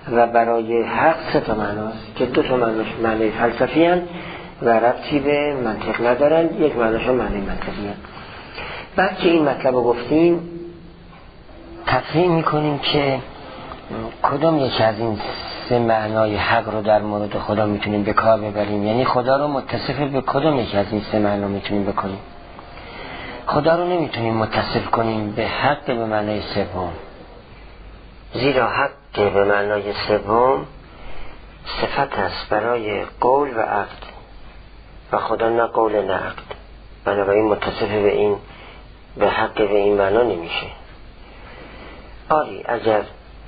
A: و برای حق سه تا معناست که دو تا معناش معنی فلسفی هستند و ربطی به منطق ندارن، یک معناش معنی منطقی هست. بعد که این مطلب رو گفتیم تفهیم میکنیم که کدام یک از این سه معنای حق رو در مورد خدا میتونیم به کار ببریم، یعنی خدا رو متصف به کدام یک از این سه معنا میتونیم بکنیم. خدا رو نمیتونیم متصف کنیم به حق به معنای سوم، زیرا حق به معنای سوم صفت است برای قول و عقد و خدا نه قول نه عقد، بنابراین متصف به این به حق به این معنا نمیشه. آری اگر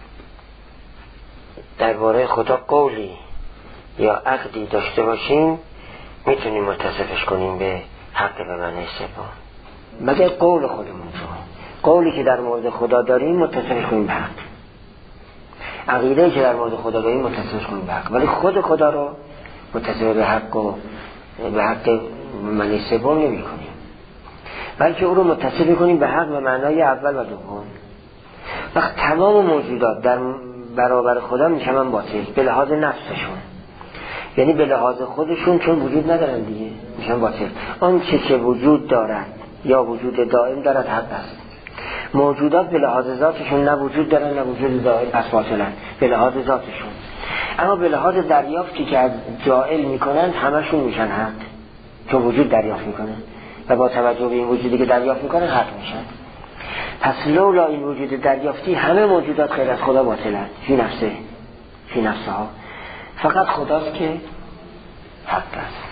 A: درباره خدا قولی یا عقدی داشته باشیم میتونیم متصفش کنیم به حق به معنای سوم، مگر قول خودمون رو قولی که در مورد خدا داریم متصفش کنیم به حق، عقیده‌ای که در مورد خدا داریم متصفش کنیم به حق، ولی خود خدا رو متصف به حق و به حق معنی سوم نمی کنیم، بلکه او رو متصف کنیم به حق به معنای اول و دوم. وقت تمام موجودات در برابر خدا میشن باطل به لحاظ نفسشون، یعنی به لحاظ خودشون چون وجود ندارن دیگه میشن باطل. آن چه که وجود دارد یا وجود دائم دارد حق است. موجودات به لحاظ ذاتشون نه وجود دارن نه وجود دائم پس باطلن به لحاظ ذاتشون، اما به لحاظ دریافتی که از جائل میکنن همشون میشن حق، چون وجود دریافت میکنن و با توجه به این وجودی که دریافت میکنن حق میشن. پس لولا این وجود دریافتی همه موجودات غیر از خدا باطلند فی نفسه فی نفسها، فقط خداست که حق است.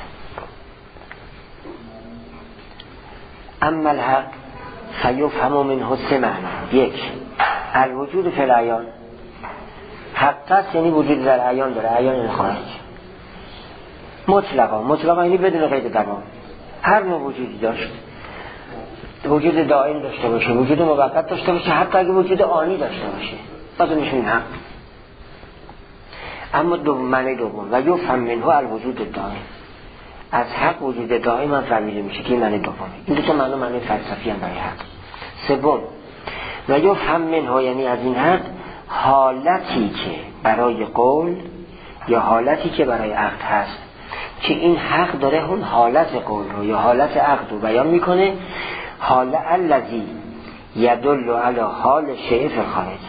A: اما الحق فیفهم منه سه معنی. یک، الوجود فی العیان، حق است یعنی وجود در عیان داره، عیان خارج. مطلقا مطلقا یعنی بدون قید دوام، هر نوع وجودی داشت، وجود دائم داشته باشه، وجود موقت داشته باشه، حتی اگه وجود آنی داشته باشه باز میشون حق. اما دو معنی دوم و یفهم منه الوجود دائم، از حق وجود دائم هم فهمیده میشه که این معنی دومه. این دو تا معنی معنی فلسفی هم برای حق. سوم و یفهم منه یعنی از این حق حالتی که برای قول یا حالتی که برای عقد هست، که این حق داره اون حالت قول رو یا حالت عقد رو بیان میکنه. حال الذی یدل علی حال شیء فی الخارج،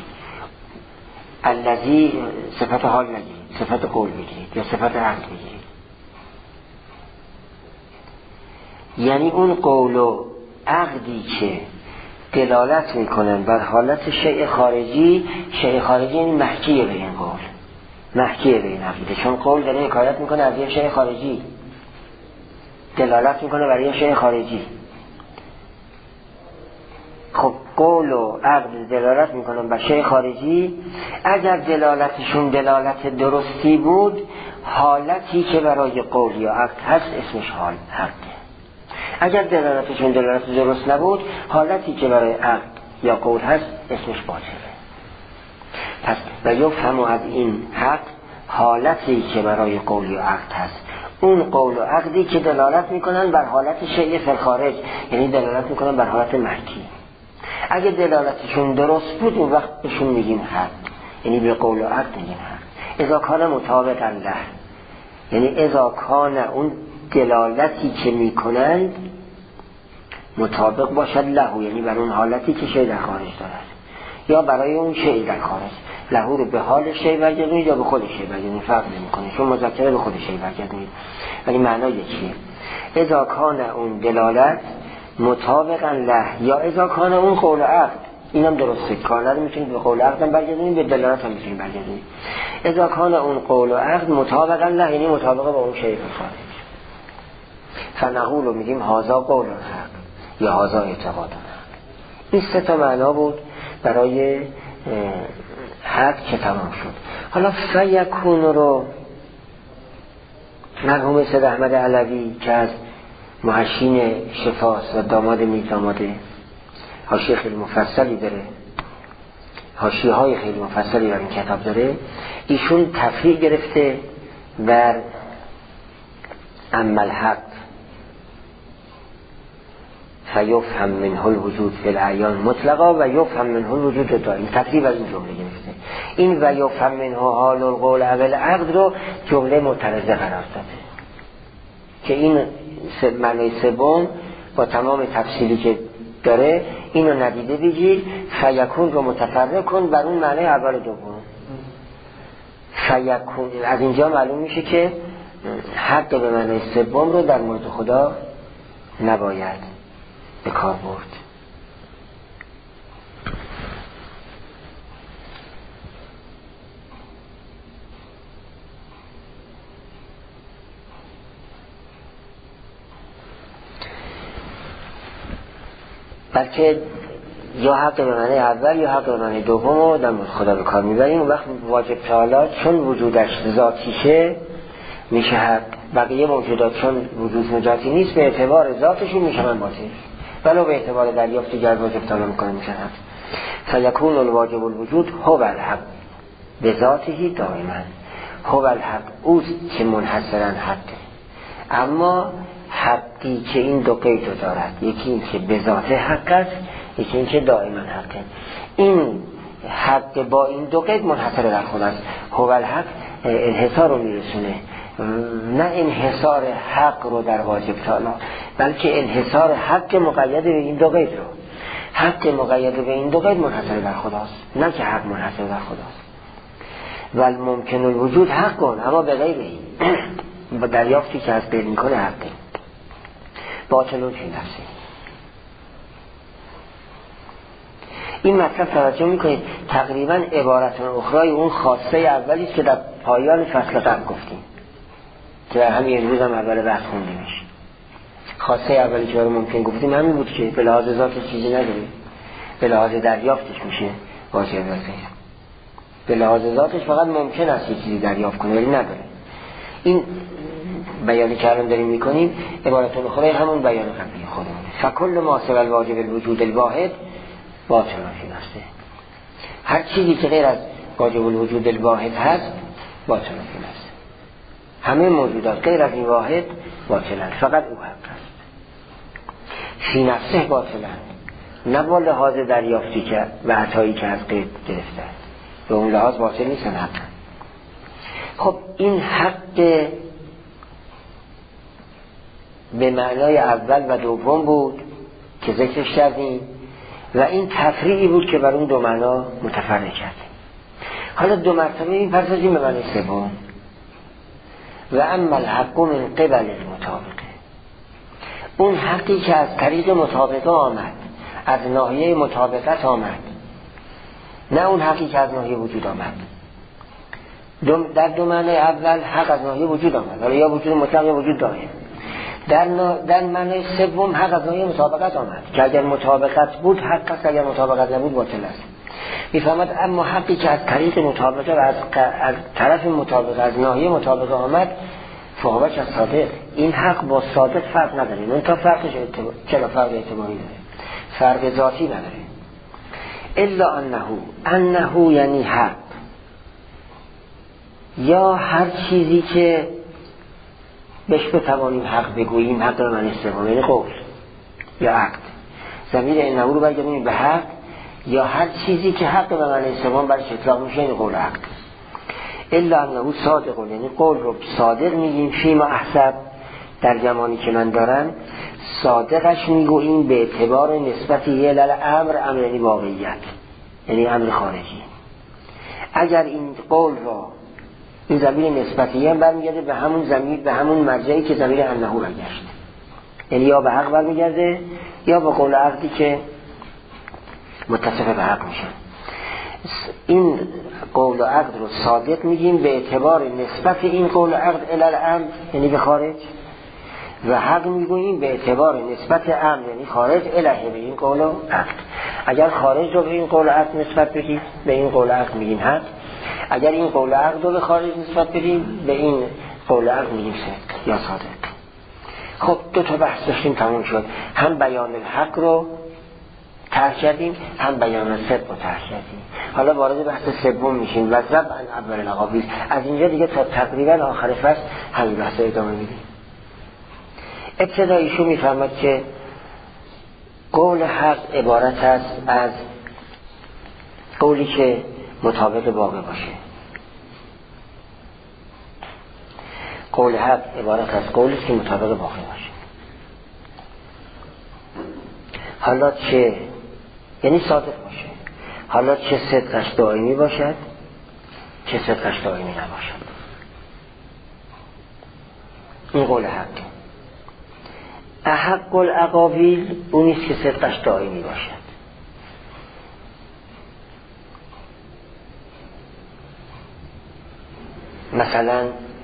A: الذی صفت حال نگیرید، صفت قول بگیرید یا صفت عقد بگیرید، یعنی اون قول و عقدی که دلالت میکنن بر حالت شیء خارجی. شیء خارجی یعنی محکیه به این قول، محکیه به این عقیده، چون قول داره حکایت میکنه از یه شیء خارجی، دلالت میکنه برای یه شیء خارجی. خب قول و عقد دلالت میکنن بر شیء خارجی، اگر دلالتشون دلالت درستی بود حالتی که برای قول یا عقد هست اسمش حال حقه. اگر دلالتشون دلالت درست نبود حالتی که برای عقد یا قول هست اسمش باطله. پس و یفهم از این حق حالتی که برای قول یا عقد هست، اون قول و عقدی که دلالت میکنن بر حالت شیء فی الخارج، یعنی دلالت میکنن بر حالت محکی. اگه دلالتشون درست بود اون وقت بهشون میگیم حق، یعنی به قول و عقد میگیم حق. اذا کان مطابق الله، یعنی اذا کان اون دلالتی که میکنند مطابق باشد له، یعنی بر اون حالتی که شیء در خارج دارد یا برای اون شیء در خارج. له رو به حال شیء برگردونید یا به خود شیء برگردونید فرق نمیکنه، چون مذکره به خود شیء برگردونید ولی معنا یکیه. اذا کان اون دلالت مطابقا له یا اذا کان اون قول عقد، اینم درسته، کانه رو میتونید به قول عقد هم برگردونید، به دلالت هم میتونید برگردونید. اذا کان اون قول عقد مطابقا له یعنی مطابق با اون شیء خارج، فنقول رو میگیم هذا قول حق یا هذا اعتقاد حق. این سه تا معنا بود برای حق که تمام شد. حالا فیکون رو مرحوم سید احمد علوی که از محشین شفاست و داماد میرداماده حاشیه خیلی مفصلی داره، حاشیه های خیلی مفصلی بر این کتاب داره، ایشون تفریع گرفته بر اما الحق فیفهم منه الوجود فی الاعیان مطلقا و یفهم منه الوجود دائم. تقریبا این جمله گرفته. این و یفهم منه حال القول او العقد رو جمله معترضه قرار داده که این معنی سوم با تمام تفصیلی که داره اینو ندیده بگیر. فیکون رو متفرق کن بر اون معنی اول دوم. فیکون از اینجا معلوم میشه که حق به معنی سوم رو در مورد خدا نباید به کار برد. بلکه یا حق به معنی اول یا حق به معنی دوم رو در مورد خدا به کار میبریم. و وقت واجب تعالی چون وجودش ذاتیشه میشه حق. بقیه موجودات چون وجود ذاتی نیست به اعتبار ذاتشون میشه من باطل، ولو به اعتبار دریافت دیگر واجب تعالی میکنه میشه حق. فیکون الواجب الوجود هو الحق به ذاتی دائما. هو الحق اوست که منحصرا حقه. اما حقی که این دو قید رو دارد، یکی این که به ذات حق است، یکی این که دائما حقه. این حق با این دو قید منحصر در خود است. هو الحق انحصار رو میرسونه، نه انحصار حق رو در واجب تعالی، بلکه انحصار حق مقید به این دو قید رو. حق مقید به این دو قید منحصر در خداست، نه که حق منحصر در خداست. ولی ممکن الوجود حق کن اما به غیر این با دریافتی که از غیر میکنه حقه. باطلون فی نفسه. این مطلب توجه میکنید تقریبا عبارت اخرای اون خاصه اولی است که در پایان فصل قبل گفتیم که همین امروز هم اول بحث خوندیمش. خاصه اولی که رو ممکن گفتیم همین بود که به لحاظ ذات چیزی نداره، به لحاظ دریافتش میشه واجب و غیر. به لحاظ ذاتش فقط ممکن است یک چیزی دریافت کنه ولی نداره. این بیانی که الان داریم میکنیم عبارت اخرای همون بیان قبلی خودمونه. فکل ما سوى الواجب الوجود الواحد باطل فی نفسه. هر چیزی که غیر از واجب الوجود الواحد هست باطل فی نفسه. همه موجودات غیر از این واحد باطلند، فقط او حق است. فی نفسه باطلند، نه با لحاظ دریافتی که و عطایی که از غیر گرفته به اون لحاظ باطل نیستن حق. خب این حق به معنای اول و دوم بود که ذکرش کردیم و این تفریعی بود که بر اون دو معنا متفرق کردیم. حالا دو مرتبه این پردازیم به معنی سوم. و اما الحق من قبل المطابقه، اون حقی که از طریق مطابقه آمد، از ناحیه مطابقت آمد، نه اون حقی که از ناحیه وجود آمد. در دو معنی اول حق از ناحیه وجود آمد، ولی یا وجود مطلق یا وجود دائم. در در معنی سوم حق از ناحیه مطابقت آمد که اگر مطابقت بود حق است، اگر مطابقت نبود باطل است. میفهمد اما حقی که از طریق مطابقه و از, از طرف مطابقه از ناحیه مطابقه آمد فهوش از صادق. این حق با صادق فرق نداره، اون تا فرقش اعتبار... چرا فرق اعتباری داره، فرق ذاتی نداره. الا انه انه یعنی حق یا هر چیزی که بهش بتوانیم حق بگوییم، حق رو معنی سوم یعنی قول یا عقد. ضمیر انه رو برگردونیم به حق یا هر چیزی که حق به معنی سوم برش اطلاق میشه یعنی قول عقد. الا انه صادق، یعنی قول رو صادق میگیم. فیما احسب، در زمانی که من دارم صادقش میگوییم به اعتبار نسبتی الامر، امر یعنی واقعیت، یعنی امر خارجی. اگر این قول رو این ضمیر نسبتی هم برمیگرده به همون ضمیر، به همون مرجعی که ضمیر انه برگشت، یعنی یا به حق برمیگرده یا به قول عقدی که متصف به حق میشه. این قول و عقد رو صادق میگیم به اعتبار نسبت این قول و عقد الی الامر یعنی به خارج، و حق میگوییم به اعتبار نسبت امر یعنی خارج الیه به این قول و عقد. اگر خارج رو به این قول و عقد نسبت بدید به این قول و عقد میگیم حق، اگر این قول و عقد رو به خارج نسبت بدیم به این قول و عقد میگیم صدق یا صادق. خب دو تا بحث داشتیم تموم شد، هم بیان الحق رو طرح کردیم هم بیان صدق رو طرح کردیم. حالا وارد بحث سوم میشیم و ضرب اول الاقابیل. از اینجا دیگه تا تقریبا آخر فصل همین بحث ادامه میدیم. ابتداییشو میفهمد که قول حق عبارت است از قولی که مطابق واقع باشه. قول حق عبارت از قولی که مطابق واقع باشه. حالا چه یعنی صادق باشه، حالا چه صدقش دائمی باشد چه صدقش دائمی نباشد. این قول حق. احق الاقاویل اونیست که صدقش دائمی باشد. مثلا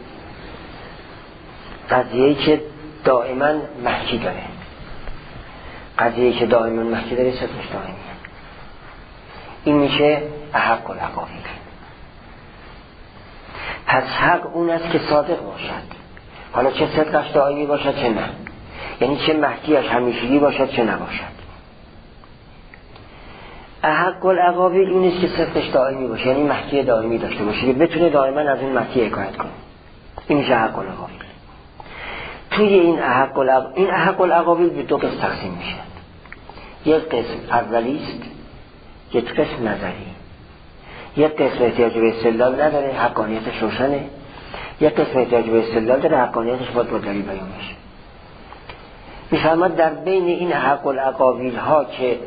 A: قضیه‌ای که دائما محکی داره، قضیه‌ای که دائما محکی داره صدقش دائمیه. این میشه احق الاقاویل. پس حق اون است که صادق باشد، حالا چه صدقش دائمی باشد چه نه، یعنی چه محکیش همیشگی باشد چه نباشد. احق الاقاویل این است که صدقش دائمی باشه، یعنی محکی دائمی داشته باشه که بتونه دائما از اون محکی حکایت کنه. این میشه احق الاقاویل. توی این احق الاقاویل این احق الاقاویل به دو قسم تقسیم میشه. یک قسم اولی است، یک قسم نظری. یک قسم احتیاج به استدلال نداره، حقانیتش روشنه. یک قسم احتیاج به استدلال داره، حقانیتش باید با دلیل بیان بشه. میفرماد در بین این احق الاقاویل ها که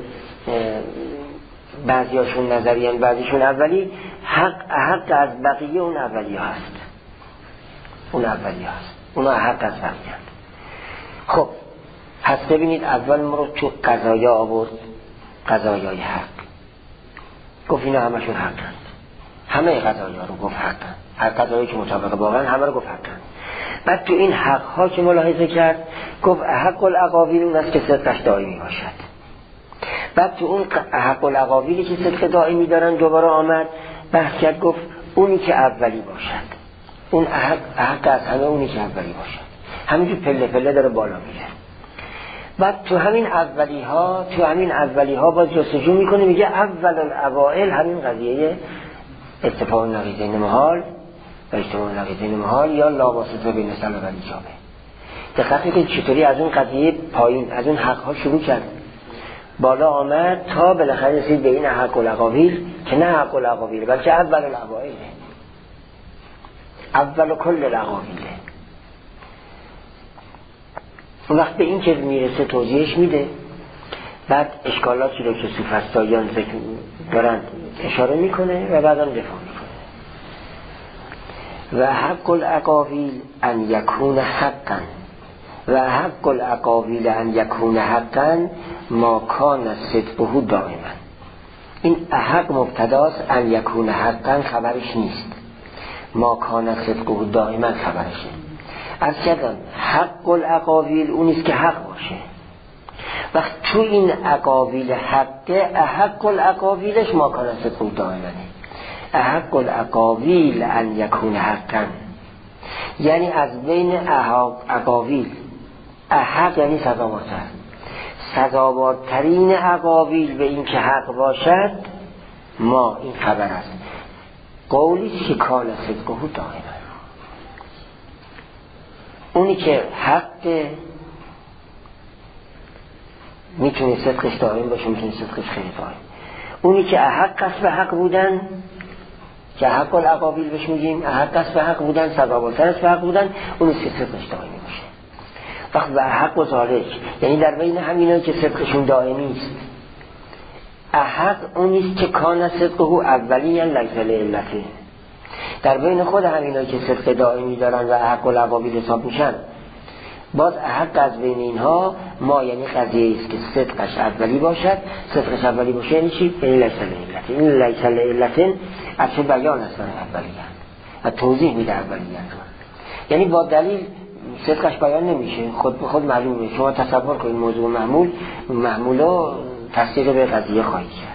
A: بعضیاشون نظری هستند بعضیشون اولی، حق حق از بقیه اون اولی ها هست. اون اولی ها هست، اونا حق از بقیه هست. خب پس ببینید اول ما رو تو قضایا آورد، قضایای حق گفت اینا همشون حق هست، همه قضایا رو گفت حق هست، هر قضایی که مطابق واقعا همه رو گفت حق هست. بعد تو این حق ها که ملاحظه کرد گفت حق الاقاویل اون است که صدقش دائمی باشد. بعد تو اون حق الاقاویلی که صدق دائمی دارن دوباره آمد بحث کرد، گفت اونی که اولی باشد، اون حق, حق از همه اونی که اولی باشد. همینجور پله پله داره بالا میره. بعد تو همین اولی ها تو همین اولی ها باز جستجو میکنه، میگه اول الاوائل همین قضیه اتفاق نقیضین محال و اجتماع نقیضین محال یا لا واسطه بین سلب و ایجابه. دقت کنید چطوری از اون قضیه پایین از اون حق ها شروع کرد بالا آمد تا بالاخره رسید به این حق الاقاویل که نه حق الاقاویل بلکه اول الاوائل، اول کل الاقاویل. اون وقت به این که میرسه توضیحش میده. بعد اشکالاتی رو که سوفسطائیان دارن اشاره میکنه و بعدم دفاع میکنه. و حق الاقاویل ان یکون حقا و حق الاقاویل ان یکون حقا ما کان صدقه دائما. این حق مبتداست، ان یکون حقا خبرش نیست، ما کان صدقه دائما خبرشه. از کردم حق الاقاویل اونیست که حق باشه. وقت تو این اقاویل حقه احق الاقاویلش ما کان صدقه دائما، احق الاقاویل ان یکون حقا، یعنی از بین اقاویل احق یعنی سزاوارتر، سزاوارترین اقاویل به این که حق باشد ما این خبر است، قولی که کان صدقه دائما. اونی که حق میتونه صدقش دائم باشه، میتونه صدقش خیلی دائم. اونی که احق است به حق بودن که حق الاقاویل بهش میگیم، احق است به حق بودن، سزاوارتر است به حق بودن، اونیست که صدقش دائمی باشه. وقت به حق و ذالک یعنی در بین همینایی که صدقشون دائمی است، احق اونیست که کان صدقه اولی لیس لعلته. در بین خود همینایی که صدق دائمی دارن و حق الاقاویل حساب میشن، باز احق از بین اینها ما یعنی قضیه است که صدقش اولی باشد. صدقش اولی باشه یعنی چی؟ یعنی لیس لعلته. این لیس لعلته از چه بیان است اولیت و توضیح میده اولیت، یعنی با دلیل صدقش بیان نمیشه، خود به خود معلومه. شما تصور کنید موضوع معمول معمولا تصدیق به قضیه خواهی کرد.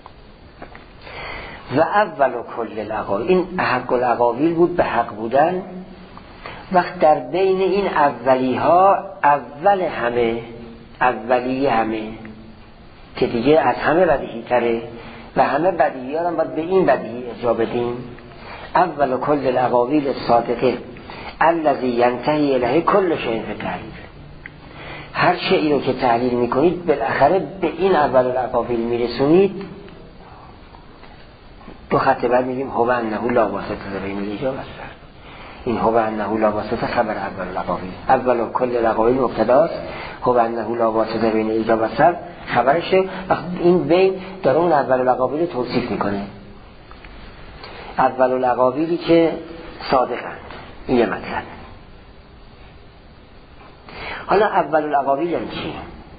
A: و اول کل الاقاویل این حق الاقاویل بود به حق بودن. وقت در بین این اولی ها اول همه اولی همه که دیگه از همه بدیهی تره و همه بدیهی ها هم باید به این بدیهی ارجاع بدیم. اول کل الاقاویل صادقه الذی ینتهی الیه کل شیء فی التعلیل. هر شیئی رو که تحلیل میکنید بالاخره به این اول الاقاویل میرسونید. دو خط بعد میگیم هو انه لا واسطه بین الایجاب والسلب. این هو انه لا واسطه خبر اول الاقاویل، اول کل الاقاویل مبتداست، هو انه لا واسطه بین الایجاب والسلب خبرشه. این بین داره اون اول الاقاویل توصیف میکنه، اول الاقاویلی که صادقند. این یه مطلب. حالا اول الاقاویل یعنی چی؟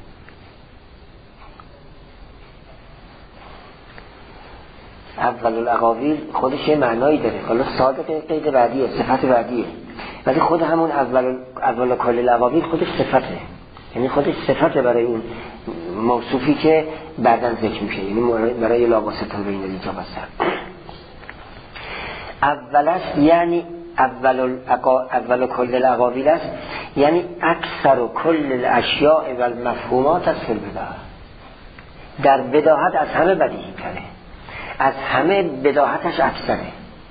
A: اول الاقاویل خودش یه معنایی داره. حالا صادق قید بعدیه، صفت بعدیه، ولی خود همون اول اول کل الاقاویل خودش صفته، یعنی خودش صفته برای اون موصوفی که بعداً ذکر میشه، یعنی برای لا واسطه بین الایجاب والسلب. اول است یعنی اول الاقا اول کل الاقاویل است، یعنی اکثر و کل الاشیاء و المفهومات از فی البداهه. در بداهت از همه بدیهی تره، از همه بداهتش اکثره.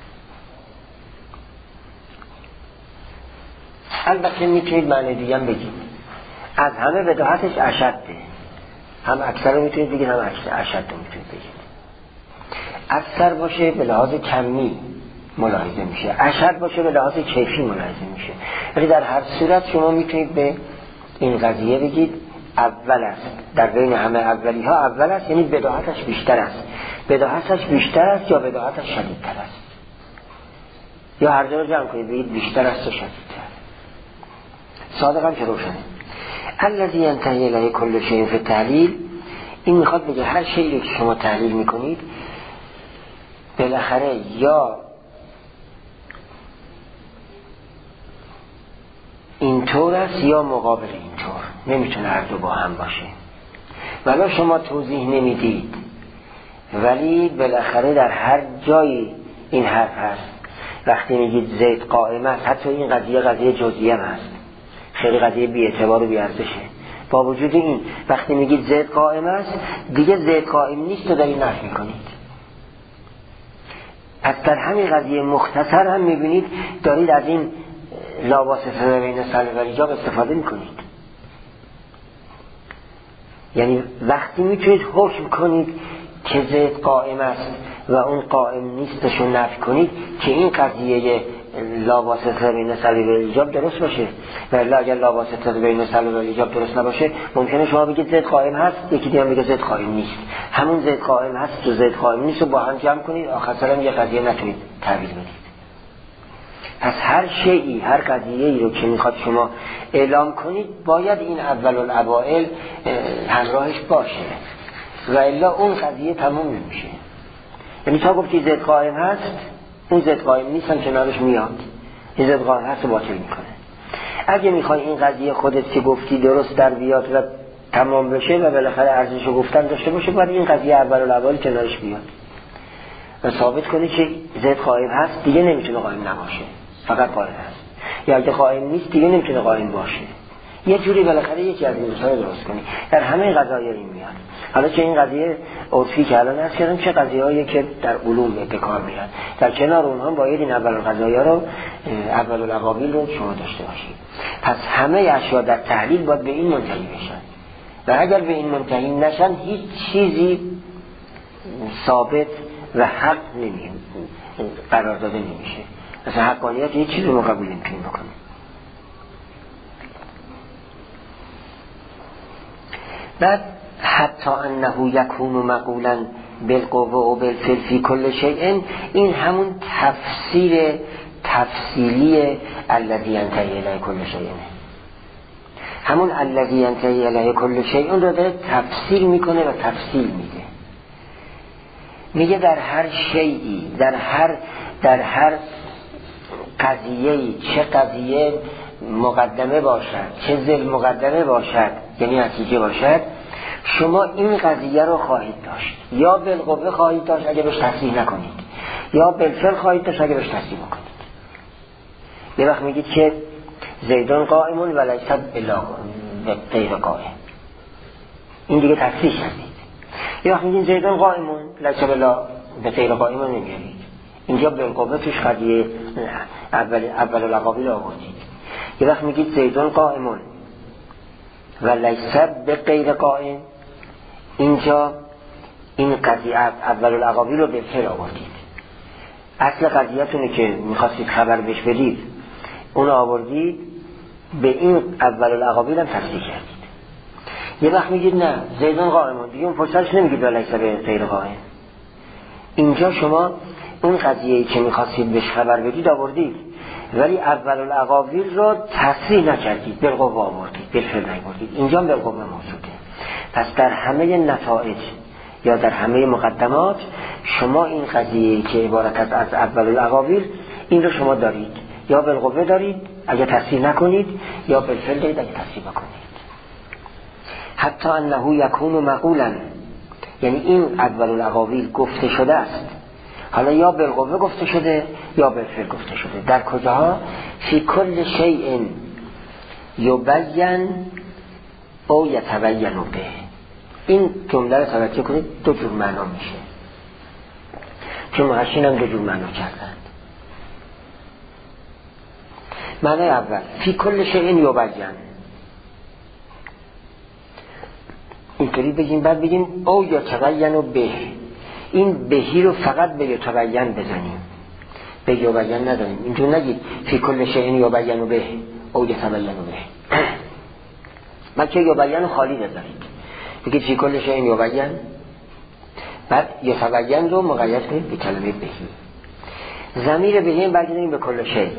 A: البته میتونید معنی دیگه هم بگید، از همه بداهتش اشده. هم اکثر رو میتونید بگید، هم اشد رو میتونید بگید. اکثر باشه به لحاظ کمی ملاحظه میشه، اشد باشه به لحاظ کیفی ملاحظه میشه. ولی در هر صورت شما میتونید به این قضیه بگید اول است، در بین همه اولی ها اول است، یعنی بداهتش بیشتر است. بداهتش بیشتر است یا بداهتش شدیدتر است، یا هر جا رو جمع کنید بگید بیشتر است و شدیدتر. صادقا که روشنه. الذی ینتهی الیه کل شیء فی التعلیل، این میخواد بگه هر شیئی که شما تحلیل میکنید بالاخره یا اینطور است یا مقابل اینطور، نمیتونه هر دو با هم باشه. ولی شما توضیح نمیدید، ولی بالاخره در هر جایی این حرف هست. وقتی میگید زید قائم است، حتی این قضیه قضیه جزئیه هست، خیلی قضیه بی اعتبار و بی ارزشه. با وجود این وقتی میگید زید قائم است، دیگه زید قائم نیست و دارید نفی میکنید. از در همین قضیه مختصر هم میبینید دارید از این لا واسطه بین السلب و الایجاب استفاده میکنید. یعنی وقتی میتونید حکم کنید که زید قائم است و اون قائم نیستش رو نفی کنید که این قضیه لا واسطه بین السلب و الایجاب درست باشه. ولی اگر لا واسطه بین السلب و الایجاب درست نباشه، ممکنه شما بگید زید قائم هست، یکی دیگه بگه زید قائم نیست. همون زید قائم هست و زید قائم نیست رو با هم جمع کنید، آخر سر یه قضیه نتونید تعبیر بدید. پس هر شیئی، هر قضیه‌ای رو که میخواد شما اعلام کنید باید این اول الاوائل همراهش باشه، و الا اون قضیه تموم نمیشه. یعنی تا گفتی زید قائم هست، اون زید قائم نیست هم کنارش میاد، این زید قائم هست رو باطل میکنه. اگه میخوای این قضیه خودت که گفتی درست در بیاد و تمام بشه و بالاخره ارزشو گفتن داشته باشه، باید این قضیه اول الاوائل کنارش بیاد و ثابت کنی که زید قائم هست، دیگه نمیتونه قائم نباشه، فقط قائم هست. یا اگه قائم نیست دیگه نمیتونه قائم باشه. یه جوری بالاخره یکی از این دوستان درست کنی. در همه قضایا این میاد. حالا چه این قضیه عرفی که الان عرض کردم، چه قضیه‌هایی که در علوم به کار میاد، در کنار اونها باید این اول قضایا رو، اول الاقاویل رو شما داشته باشید. پس همه اشیا در تحلیل باید به این منتهی بشن، و اگر به این منتهی نشن هیچ چیزی ثابت و حق نمی قرار داده نمیشه. مثلا حقانیت هیچ چیزی رو قبول نمی‌کنیم بکنیم. بعد حتی انه یکون مقولا بالقوه و بالفعل فی کل شیء، این همون تفسیر تفصیلی الذی ینتهی الیه کل شیء، همون الذی ینتهی الیه کل شیء رو داره تفسیر میکنه و تفصیل میده. میگه در هر شیئی، در هر در هر قضیه‌ای، چه قضیه مقدمه باشد چه ذل مقدمه باشد، یعنی نتیجه باشد، شما این قضیه رو خواهید داشت، یا بالقوه خواهید داشت اگه بهش تصریح نکنید، یا بالفعل خواهید داشت اگه بهش تصریح بکنید. یه وقت میگید که زیدون قائمون و لیس الا غیر قائم، این دیگه تصریح کردید. یه وقت میگید زیدون قائمون لیس الا غیر قائم نمیارید، اینجا بالقوه توش قضیه اول اول الاقاویل آوردید. یه وقت میگید زیدون قائمون و لیس به غیر قائم. اینجا این قضیه اول الاقاویل رو به فعل آوردید. اصل قضیه‌تونه که میخواستید خبر بهش بدید اون آوردید، به این اول الاقاویل هم تصدیق کردید. یه وقت میگید نه زیدان قائمون، دیگه اون پشتش نمیگید و لیس به غیر قائم. اینجا شما اون قضیه‌ای که میخواستید بهش خبر بدید آوردید، ولی اول الاقاویل رو تصریح نکردید، بالقوه آوردید، بالفعل نیاوردید. اینجا بالقوه موجوده. پس در همه نتایج یا در همه مقدمات شما این قضیه‌ای که عبارت از از اول الاقاویل این رو شما دارید، یا بالقوه دارید اگه تصریح نکنید، یا بالفعل دارید اگه تصریح بکنید. حتی انه یکون مقولا، یعنی این اول الاقاویل گفته شده است، حالا یا بالقوه گفته شده یا بالفعل گفته شده. در کجاها؟ فی کل شیء یبین او یتبین به. این جمله رو توجه کنید، دو جور معنا میشه، چون محشین هم دو جور معنا کردند. معنی اول فی کل شیء یبین، اینطوری بگیم، بعد بگیم او یتبین به. این بهی رو فقط به یتبین بزنیم، به یبین نداریم. اینطور نگید فی کل شیء یبین به او یتبین به، بلکه یبین خالی بذارید، بگید فی کل شیء یبین، بعد یتبین رو مقید کنید به کلمه بهی. ضمیر بهی هم برگردیم به کل شیء،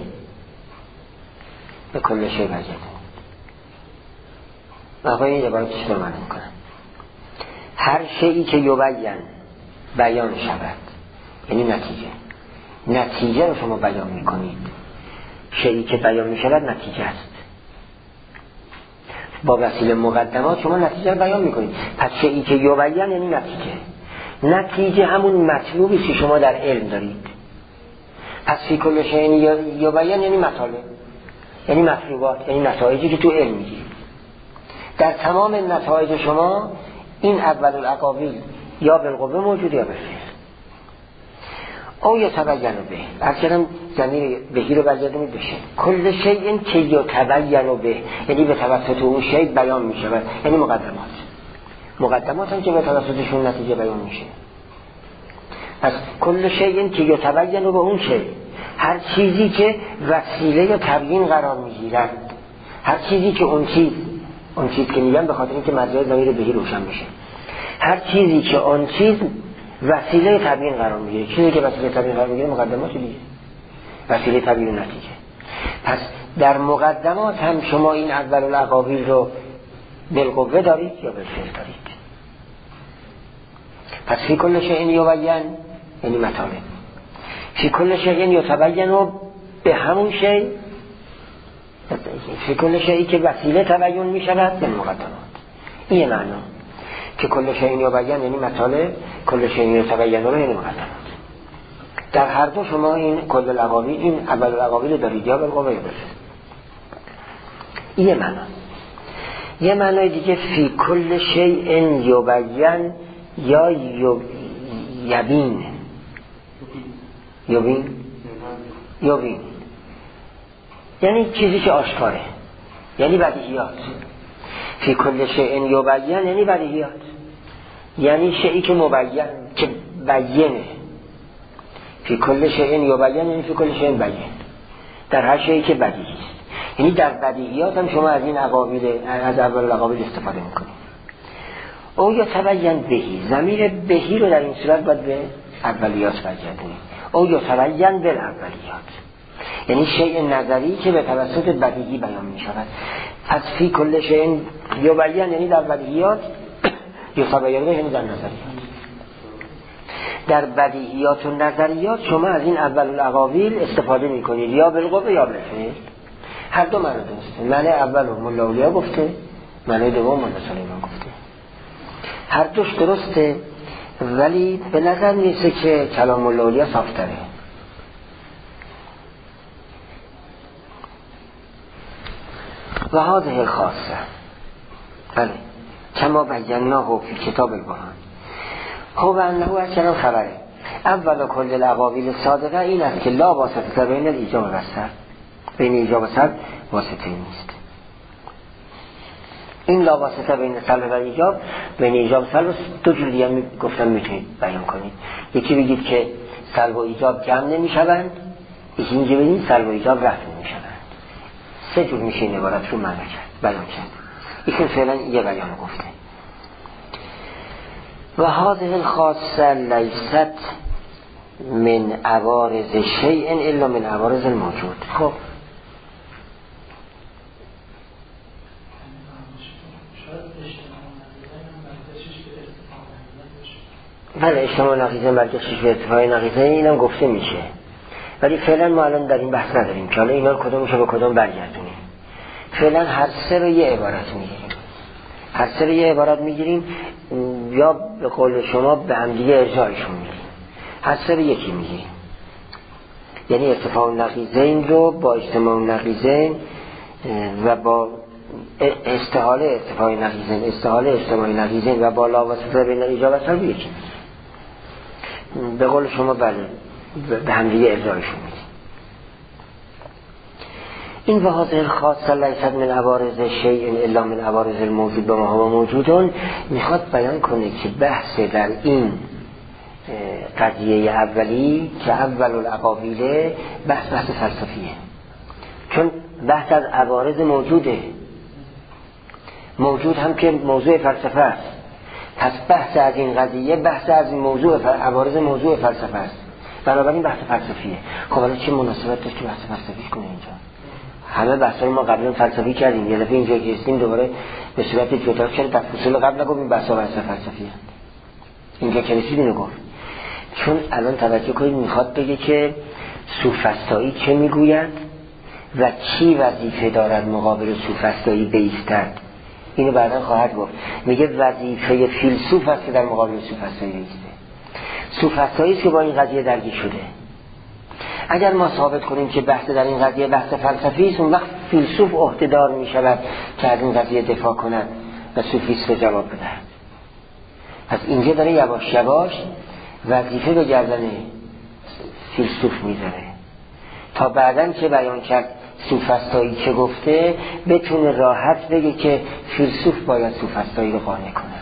A: به کل شیء برگردیم. آقای این عبارت چطور معنی میکنن؟ هر شیئی که یبین بیان شود، یعنی نتیجه، نتیجه رو شما بیان میکنید. شیئی که بیان میشود نتیجه است، با وسیله مقدمات شما نتیجه رو بیان میکنید. پس شیئی که یبین یعنی نتیجه، نتیجه همون مطلوبی که شما در علم دارید. پس فی کل شیء یبین یعنی مطالب، یعنی مطلوبات، یعنی نتایجی که تو علم میگیرید. در تمام نتایج شما این اول الاقاویل یا بالقوه موجود یا بالفعل. او یتبین به، اصلا ضمیر بهی رو برگردونید بشه کل شیء که یتبین به، یعنی به توسط اون شیء بیان می شود، یعنی مقدمات. مقدمات هم که به توسطشون نتیجه بیان میشه. پس کل شیء که یتبین به اون شیء، هر چیزی که وسیله تبیین قرار میگیرد، هر چیزی که اون چیز، اون چیز که میگن به خاطر اینکه مجرای ضمیر بهی روشن بشه، هر چیزی که اون چیز وسیله تبیین قرار میگیره، چیزی که وسیله تبیین قرار میگیره مقدمات دیگه، وسیله تبیین و نتیجه. پس در مقدمات هم شما این اول الاقاویل رو بالقوه دارید یا بالفعل دارید. پس فی کل شیء یبین یعنی مطالب، فی کل شیء یتبین به همون شیء، فی کل شیئی که وسیله تبیین می شود یعنی مقدمات. این معنا که کل شیء یبین یعنی مطالب، کل شیء یتبین رو یعنی مقدمات. در هر دو شما این کل الاقاویل، این اول الاقاویل دارید یا بالقوه یا بالفعل. این معنا. یه معنای دیگه فی کل شیء یبین یا یبین، یبین یبین یعنی چیزی که آشکاره، یعنی بدیهیات. فی کل شیء یبین یعنی بدیهیات، یعنی شیئی که مبین، که بیینه. فی کل شیء یبین یعنی فی کل شیء بیین، در هر شیئی که بدیهی است. یعنی در بدیهیات هم شما از این اقاویل، از اول الاقاویل استفاده میکنید. او یتبین بهی، ضمیر بهی رو در این صورت باید به اولیات برگردونید. او یتبین بالاولیات، یعنی شیء نظری که به توسط بدیهی بیان می شود. از فی کل شیء یبین یعنی در بدیهیات، یتبین یعنی در نظریات. در بدیهیات و نظریات شما از این اول الاقاویل استفاده می کنید، یا بالقوه یا بالفعل. هر دو معنی درسته. معنی اول مولا اولیا گفته، معنی دوم مولا سلیمان گفته. هر دوش درسته، ولی به نظر میسه که کلام مولا اولیا صافتره. و هذه خاصه، بله، کما بیناه فی کتاب البرهان. هو انه اصلا خبره اول کل الاقاویل صادقه این است که لا واسطه بین ایجاب و سر، بین ایجاب و سر واسطه نیست. این لا واسطه بین سلب و ایجاب، بین ایجاب و سلب دو جور دیگه می گفتم میتونید بیان کنید. یکی بگید که سلب و ایجاب جمع نمیشوند، یکی اینجا بگید سلب و ایجاب رفع نمیشوند. سه جور میشه این عبارت رو معنی کرد، بیان کرد. یکی فعلا یه بیان گفته. و هذه الخاصه لیست من عوارض شیء الا من عوارض الموجود. خب بله، اجتماع نقیضه برگشتش به ارتفاع نقیضه اینم گفته میشه، ولی فعلا ما الان در این بحث نداریم که حالا اینا کدومشو به کدوم برگردونیم. فعلا هر سه رو یه عبارت میگیریم، هر سه رو یه عبارت میگیریم یا به قول شما به هم دیگه ارجاعشون میگیریم. هر سه رو یکی میگیریم، یعنی ارتفاع نقیضین رو با اجتماع نقیضین و با استحاله ارتفاع نقیضین، استحاله اجتماع نقیضین و با لا واسطه بین ایجاب و سلب یکی. به قول شما بله به هم دیگه ارجاعشون میدیم. این و هذه الخاصه لیست من عوارض شیء الا من عوارض الموجود به ما هو موجودون میخواد بیان کنه که بحث در این قضیه اولی که اول العقاویله بحث بحث فلسفیه، چون بحث از عوارض موجوده، موجود هم که موضوع فلسفه است. پس بحث از این قضیه بحث از موضوع عوارض موضوع فلسفه است، بنابراین بحث فلسفیه. خب حالا چه مناسبت داشت که بحث فلسفی کنه اینجا؟ همه بحثای ما قبلا فلسفی کردیم، یه دفعه اینجا که هستیم دوباره به صورت جدا چرا در فصول قبل نگفتیم بحثا بحث فلسفی است؟ اینجا که رسید اینو گفت، چون الان توجه کنید میخواد بگه که سوفسطایی چه میگوید و چی وظیفه دارد مقابل سوفسطایی بایستد. اینو بعدا خواهد گفت. میگه وظیفه فیلسوف است که در مقابل سوفسطایی بایسته. سوفسطایی است که با این قضیه درگیر شده. اگر ما ثابت کنیم که بحث در این قضیه بحث فلسفی است، اون وقت فیلسوف عهده‌دار میشود که از این قضیه دفاع کند و سوفیست جواب بدهد. پس اینجا داره یواش یواش وظیفه به گردن فیلسوف میذاره تا بعداً که بیان کرد سوفسطایی چه گفته بتونه راحت بگه که فیلسوف باید سوفسطایی رو قانع کند.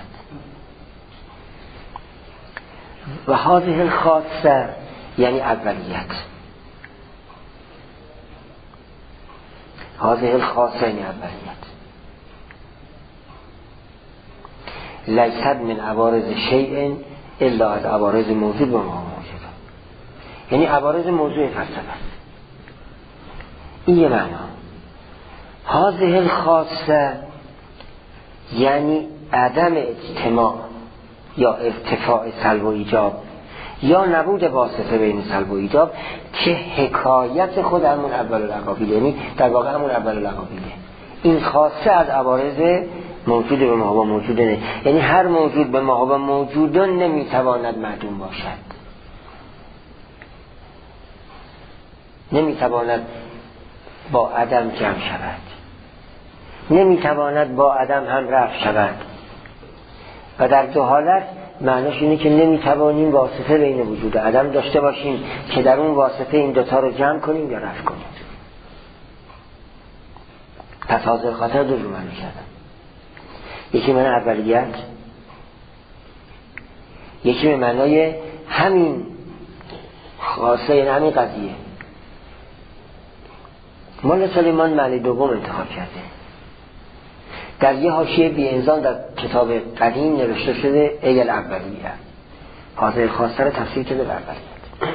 A: و هذه الخاصه یعنی اولیت، هذه الخاصه یعنی اولیت. لیست من عوارض شیء الا از عوارض موجود و ما موجود، یعنی عوارض موضوع فلسفه است. این یه معنا. هذه الخاصه یعنی عدم اجتماع یا ارتفاع سلب و ایجاب یا نبود واسطه بین سلب و ایجاب که حکایت خود همون اول العقابیل، یعنی در واقع همون اول العقابیله. این خاصه از عوارض موجود به ما و موجود نه، یعنی هر موجود به ما و موجود نمیتواند معدوم باشد، نمیتواند با عدم جمع شود، نمیتواند با عدم هم رفع شود. و در دو حالت معنیش اینه که نمیتوانیم واسطه بین وجود و عدم داشته باشیم که در اون واسطه این دوتا رو جمع کنیم یا رفع کنیم. پس حاضر خاطر دو رو معنی کردم، یکی معنی اولیت، یکی به معنای همین خاصه، یعنی همین قضیه. مولا سلیمان معنی دوم انتخاب کرده. در یه حاشیه بی انزان در کتاب قدیم نوشته شده ای الاولیه، هذه خاصه رو تفسیر کرده به اولیت.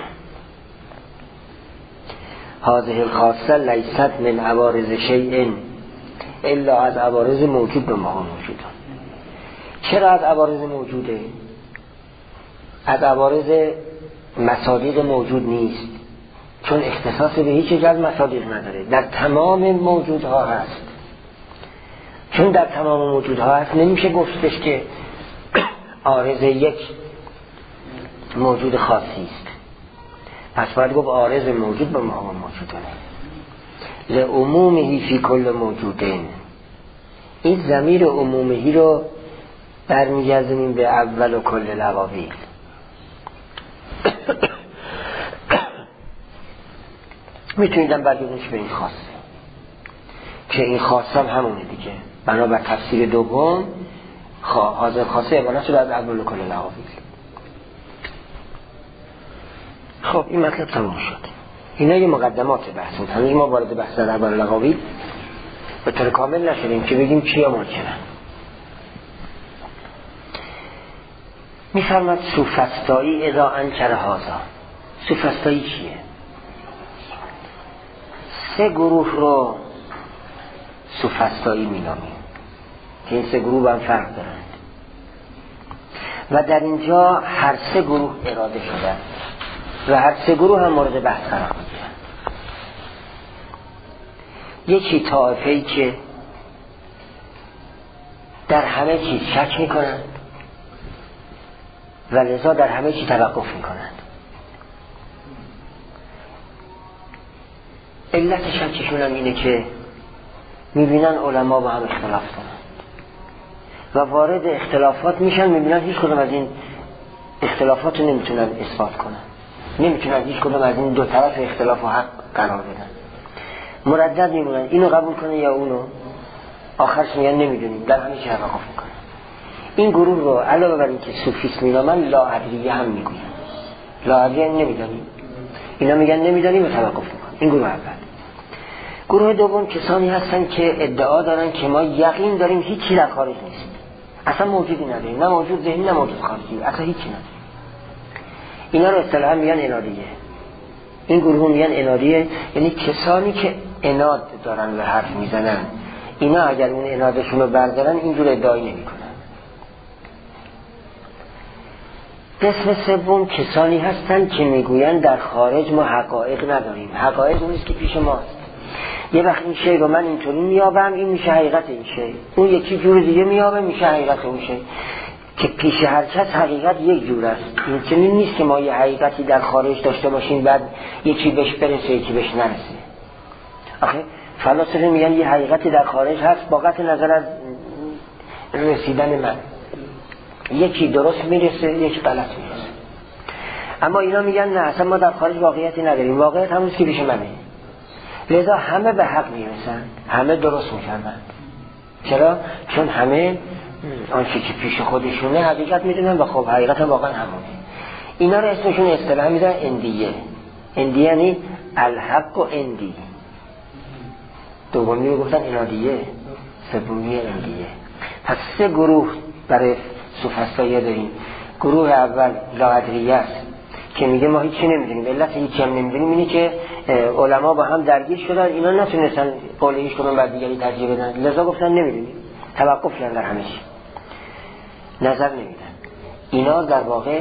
A: هذه الخاصه لیست من عوارض شیء الا از عوارض موجود به ما موجودن. چرا از عوارض موجوده؟ از عوارض مصادیق موجود نیست، چون اختصاص به هیچ جز مصادیق نداره، در تمام موجودها هست. چون در تمام موجودها هست نمیشه گفتش که عارض یک موجود خاصی است، پس باید گفت عارض موجود به ما موجودانه. لعمومهی فی کل موجودین. این ضمیر عمومهی رو برمیگردونیم به اول و کل العوابیل. میتونیدم برگردونش به این خاصه که این خاصه هم همونه دیگه. بنابر تفسیر دوم حاضر خاصه عبارت رو در اول کل لقاویل. خب این مطلب تمام شد. اینا یه مقدمات بحثیم. هنوز ما وارد بحث در اول لقاویل به طور کامل نشدیم که بگیم چیا ممکنه. میفرماد سوفسطایی اذا انکر هذا. سوفسطایی چیه؟ سه گروه رو سوفسطایی مینامیم که این سه گروه هم فرق دارند و در اینجا هر سه گروه اراده شدن و هر سه گروه هم مورد بحث قرار میگیرن. یکی طائفه‌ای که در همه چیز شک میکنند و لذا در همه چیز توقف میکنند. علت شکشون هم اینه که میبینن علما با هم اختلاف دارن و وارد اختلافات میشن، میبینن هیچ کدوم از این اختلافات رو نمیتونن اثبات کنن، نمیتونن هیچ کدوم از این دو طرف اختلاف و حق قرار بدن، مردد میمونن اینو قبول کنه یا اونو، آخرش میگن نمیدونیم، در همه چی توقف میکنن. این گروه رو علاوه بر اینکه صوفیست مینامن لاادریه هم میگوین. لاادریه نمیدونیم، اینا میگن نمیدونیم و توقف میکنن. این گروه اول. گروه دوم کسانی هستن که ادعا دارن که ما یقین داریم هیچی در خارج نیست، اصلا موجودی نداریم، نه موجود ذهنی نه موجود خارجی، اصلا هیچی نداریم. اینا رو اصطلاحا میگن انادیه. این گروه میگن انادیه، یعنی کسانی که اناد دارن و حرف میزنن. اینا اگر اون انادشون رو بردارن اینجور ادعایی نمیکنن. قسم سوم کسانی هستن که میگوین در خارج ما حقایق نداریم. حقایق اونیست که پیش ماست. یه وقت این شی رو من اینطوری میابم، این میشه حقیقت این شی. اون یکی جور دیگه میابه، میشه حقیقت اون شی. که پیش هر کس حقیقت یک جور است. این چنین نیست که ما یه حقیقتی در خارج داشته باشیم بعد یکی بهش برسه یکی بهش نرسه. آخه فلاسفه میگن یه حقیقتی در خارج هست با قطع نظر از رسیدن من، یکی درست میرسه یکی غلط میرسه. اما اینا میگن نه، اصلا ما در خارج واقعیتی نداریم، واقعیت همونیست که پیش منه. لذا همه به حق میرسن، همه درست میفهمن. چرا؟ چون همه آنچه که پیش خودشونه حقیقت میدونن و خب حقیقت واقعا همونه. اینا رو اسمشون اصطلاح میدن اندیه. اندیه یعنی الحق و اندی. دومی رو گفتن انادیه، سومی اندیه. پس سه گروه برای سوفسطایی داریم. گروه اول لاادریه است که میگه ما هیچی نمیدونیم، علت هیچی هم نمیدونیم اینه که علما با هم درگیر شدن، اینا نتونستن قول هیچ کدوم بر دیگری ترجیح بدن، لذا گفتن نمیدونیم، توقف کردن در همه چی، نظر نمیدن. اینا در واقع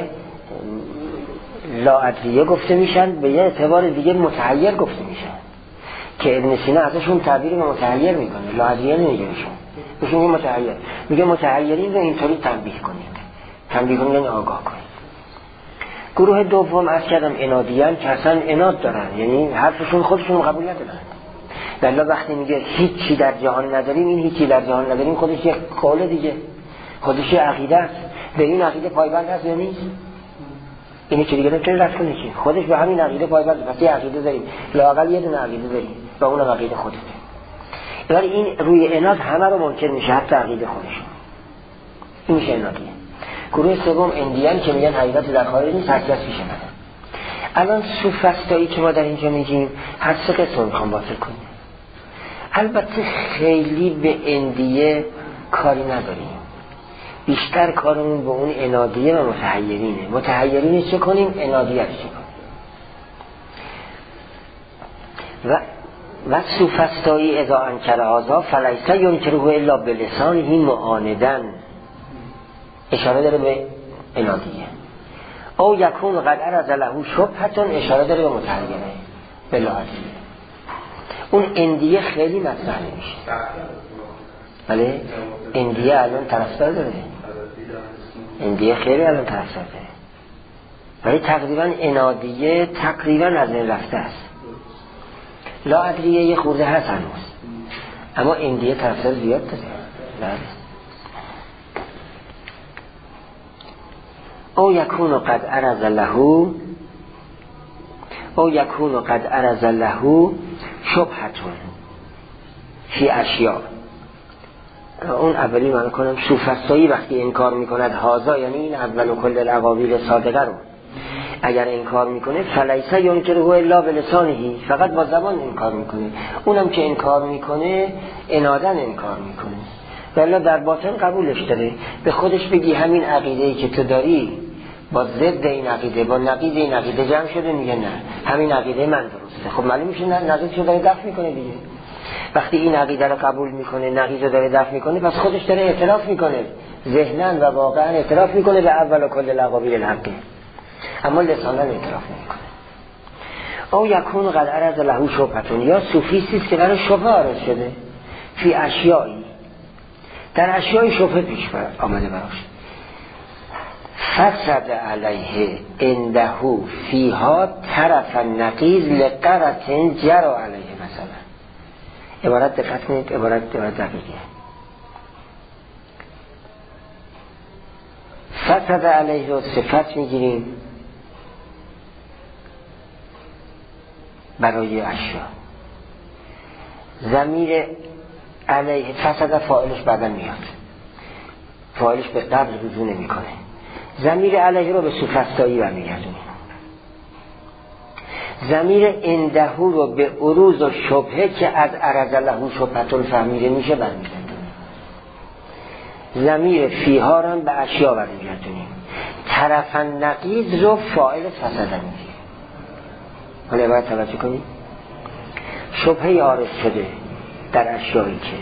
A: لاادریه گفته میشن، به یه اعتبار دیگه متحیر گفته میشن که ابن سینا ازشون تعبیر به متحیر میکنه. لاادریه نمیگه بهشون، بهشون میگه متحیر. میگه متحیرین رو اینطوری تنبیه کنید، تنبیه کنید یعنی آگاه کنید. گروه دوم از کردم انادیان که اصلا اناد دارن، یعنی حرفشون خودشون قبول ندارن. والله وقتی میگه هیچی در جهان نداریم، این هیچی در جهان نداریم خودش یک قول دیگه، خودش یک عقیده است. به این عقیده پایبند هست یا نیست؟ اینی که دیگه نمیتونه رد کنه که خودش به همین عقیده پایبند. پس یه عقیده داریم، لااقل یه دونه عقیده داریم و اون عقیده خودته. ولی این روی اناد همه رو منکر میشه، حتی عقیده خودشون. این میشه انادیه. گروه سوم اندیان که میگن حقیقت در خارج نیست، هر کس پیش منه. الان سوفسطایی که ما در اینجا میگیم هر سه قسم میخوام باطل کنیم. البته خیلی به اندیه کاری نداریم، بیشتر کارمون به اون انادیه و متحیرینه. متحیرینه چه کنیم؟ انادیه چه کنیم؟ و و سوفسطایی اذا انکر هذا فلیس ینکره الا بلسانه معاندن، اشاره داره به انادیه. او یکون قد عرض له شبهه، اشاره داره به متحیره به لاادریه. اون اندیه خیلی مطرح نمیشه، ولی اندیه الان طرفدار داره، اندیه خیلی الان طرفدار داره، ولی تقریبا انادیه تقریبا از این رفته است. لاادریه یه خورده هست هنوز، اما اندیه طرفدار زیاد داره. بله. او یکون قد عرض له او یکون قد عرض له شبهتون فی اشیاء اون اولی من کنم سوفسطایی وقتی انکار میکند هازا، یعنی این اول و کل الاقاویل صادقه رو اگر انکار میکنه فلیسه ینکره الا بلسانه، فقط با زبان انکار میکنه. اونم که انکار میکنه انادن انکار میکنه، ولی در باطن قبولش داره. به خودش بگی همین عقیده‌ای که تو داری با ضد این عقیده، با نقیض این عقیده جمع شده، میگه نه همین عقیده من درسته. خب معلوم میشه نه نقیض رو داره دفع میکنه دیگه. وقتی این عقیده رو قبول میکنه نقیض رو داره دفع میکنه، پس خودش داره اعتراف میکنه، ذهناً و واقعاً اعتراف میکنه به اول و کل الاقاویل الحقه، اما لساناً اعتراف نمیکنه. او یکون قد عرض له شبهتون، یا صوفیستی است که برای شبهه عارض شده فی اشیایی، در اشیای شبهه پیش آمده براش، فسد علیه اندهو فیها طرف نقیض لقرت جرا علیه. مثلا عبارت دقت کنید، عبارت عبارت دقیقه. فسد علیه رو صفت میگیریم برای اشیا. ضمیر علیه فسد فاعلش بعدا میاد، فاعلش به قبل رجوع نمیکنه. ضمیر علیه رو به سوفسطایی برمیگردونیم. ضمیر اندهو رو به عروض و شبهه که از عرض له شبهتون فهمیده میشه برمیگردونیم. ضمیر فیها رو به اشیا برمیگردونیم. طرف نقیض رو فاعل فسد میگیریم. حالا باید توجه کنید، شبهه عارض شده در اشیایی که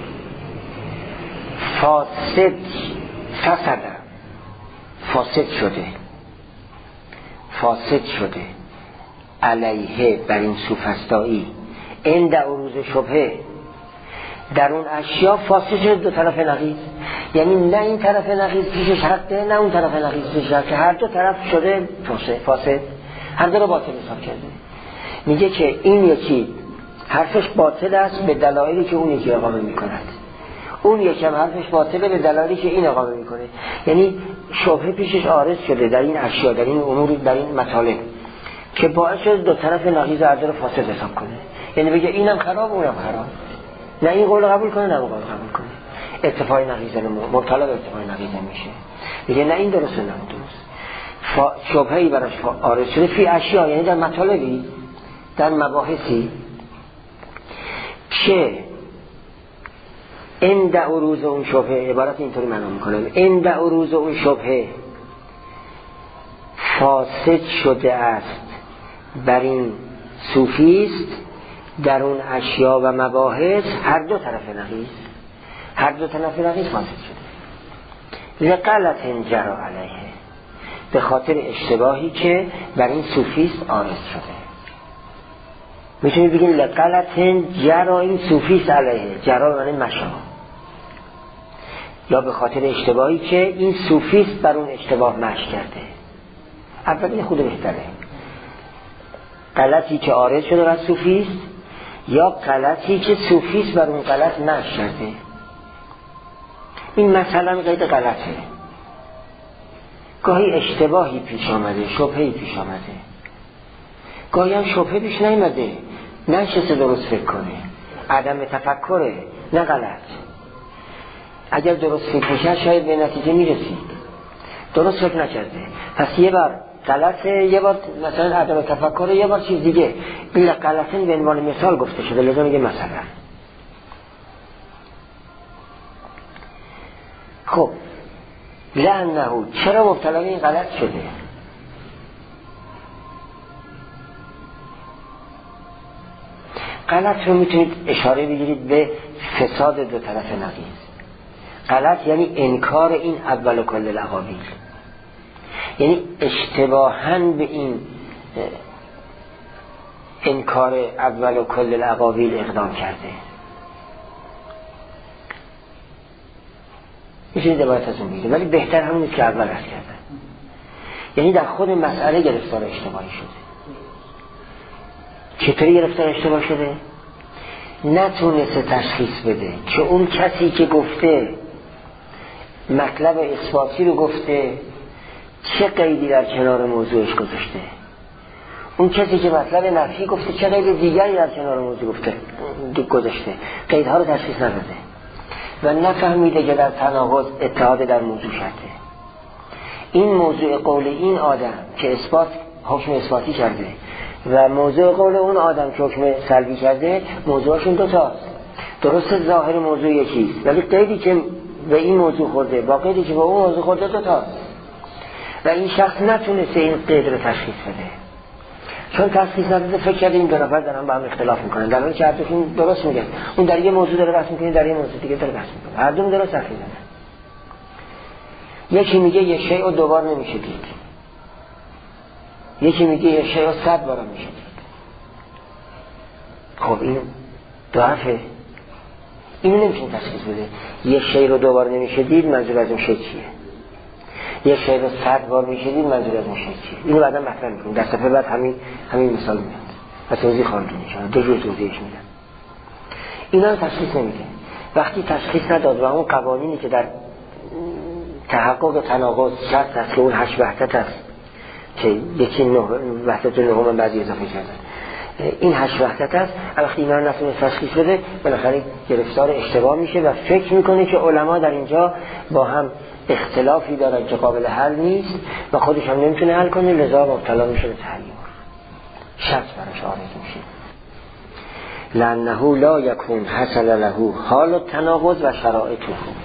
A: فاسد فسد فاسد شده فاسد شده علیه بر این سوفسطایی عند عروض شبهه، در اون اشیا فاسد شده دو طرف نقیض، یعنی نه این طرف نقیض پیشش حقه نه اون طرف نقیض پیشش حقه، هر دو طرف شده فاسد، هر دو رو باطل حساب کرده. میگه که این یکی حرفش باطل است به دلایلی که اون یکی اقامه میکند، اون یکی هم حرفش باطله به دلایلی که این اقامه میکنه. یعنی شبهه پیشش عارض شده در این اشیا، در این امور، در این مطالب که باعث شده دو طرف نقیض هر دو رو فاسد حساب کنه. یعنی بگه اینم خراب اونم خراب، نه این قول قبول کنه نه اون قول قبول کنه، اتفاقی نقیض مبتلا به اتفاقی نقیض میشه. میگه نه این درسته نه درست. شبهه‌ای براش عارض شده فی اشیا، یعنی در مطالبی، در مباحثی که عند عروض اون شبهه، عبارت اینطوری معنا میکنم، عند عروض اون شبهه فاسد شده است بر این صوفیست، در اون اشیا و مباحث هر دو طرف نقیض، هر دو طرف نقیض فاسد شده لغلط جرا علیه، به خاطر اشتباهی که بر این صوفیست عارض شده. میتونید بگین لغلط جرا این صوفیست علیه، جرا معنی مشا، یا به خاطر اشتباهی که این صوفیست بر اون اشتباه مشی کرده. اولی خود بهتره، غلطی که عارض شده از صوفیست یا غلطی که صوفیست بر اون غلط مشی کرده. این مثلا قید غلطه، گاهی اشتباهی پیش آمده، شبهه‌ای پیش آمده، گاهی هم شبهه پیش نیامده، نشسته درست فکر کنه، عدم تفکره، نه غلط. اگر درست فکر میشه شاید به نتیجه میرسید، درست فکر نکرده، پس یه بار غلطه، یه بار مثلا عدم تفکره، یه بار چیز دیگه. این غلطه به عنوان مثال گفته شده، لازم میگه مثلا. خب لعنه، چرا مبتلا به این غلط شده؟ غلط رو میتونید اشاره بگیرید به فساد دو طرف نقیض. غلط یعنی انکار این اول و کل الاقاویل، یعنی اشتباهاً به این انکار اول و کل الاقاویل اقدام کرده. میتونید عبارت از اون بگیرید، ولی بهتر همون نیست که اول عرض کردن، یعنی در خود مسئله گرفتار اشتباهی شده. چطوری گرفتار اشتباه شده؟ نتونسته تشخیص بده که اون کسی که گفته مطلب اثباتی رو گفته چه قیدی در کنار موضوعش گذاشته، اون کسی که مطلب نفی گفته چه قید دیگری در کنار موضوع گفته گذاشته، قیدها رو تشخیص نداده. و نفهمیده که در تناقض اتحاد در موضوع شده. این موضوع قول این آدم که اثبات حکم اثباتی کرده و موضوع قول اون آدم که حکم سلبی کرده موضوعشون دو تاست. درست ظاهر موضوع یکیست ولی قیدی که به این موضوع خورده با قیدی که به اون موضوع خورده دو تاست و این شخص نتونسته این قید رو تشخیص بده. چون تشخیص نداده فکر کرده این دو نفر دارن با هم اختلاف میکنن، در حالی که هر دوشون درست میگن. اون در یه موضوع داره بحث میکنه، در یه موضوع دیگه داره بحث میکنه، هر دو درست حرف میزنن. یکی میگه یه شیء رو دوبار نمیشه دید، یکی میگه یه شیء رو صد بار میشه دید. خب این دو حرفه، اینو نمیشه تشخیص بده. یه شیء رو دوبار نمیشه دید منظور از اون شیء چیه؟ یه شیء رو صد بار میشه دید منظور از اون شیء چیه؟ اینو بعدا مطرح میکنیم، در صفحه بعد همین همین مثال میاد و توضیح خواهم داد، دو جور توضیحش میدم. اینا رو تشخیص نمیده. وقتی تشخیص نداد و اون قوانینی که در تحقق تناقض شرط است که اون هشت وحدت است که یکی نه وحدت و نهم بعضی اضافه کردن، این هشت وحدت است. وقتی اینا رو نتونه تشخیص بده بالاخره گرفتار اشتباه میشه و فکر میکنه که علما در اینجا با هم اختلافی دارن که قابل حل نیست و خودش هم نمیتونه حل کنه، لذا مبتلا میشه به تحیر، شک براش عارض میشه. لأنه لا یکون حصل له حال التناقض و شرایطه.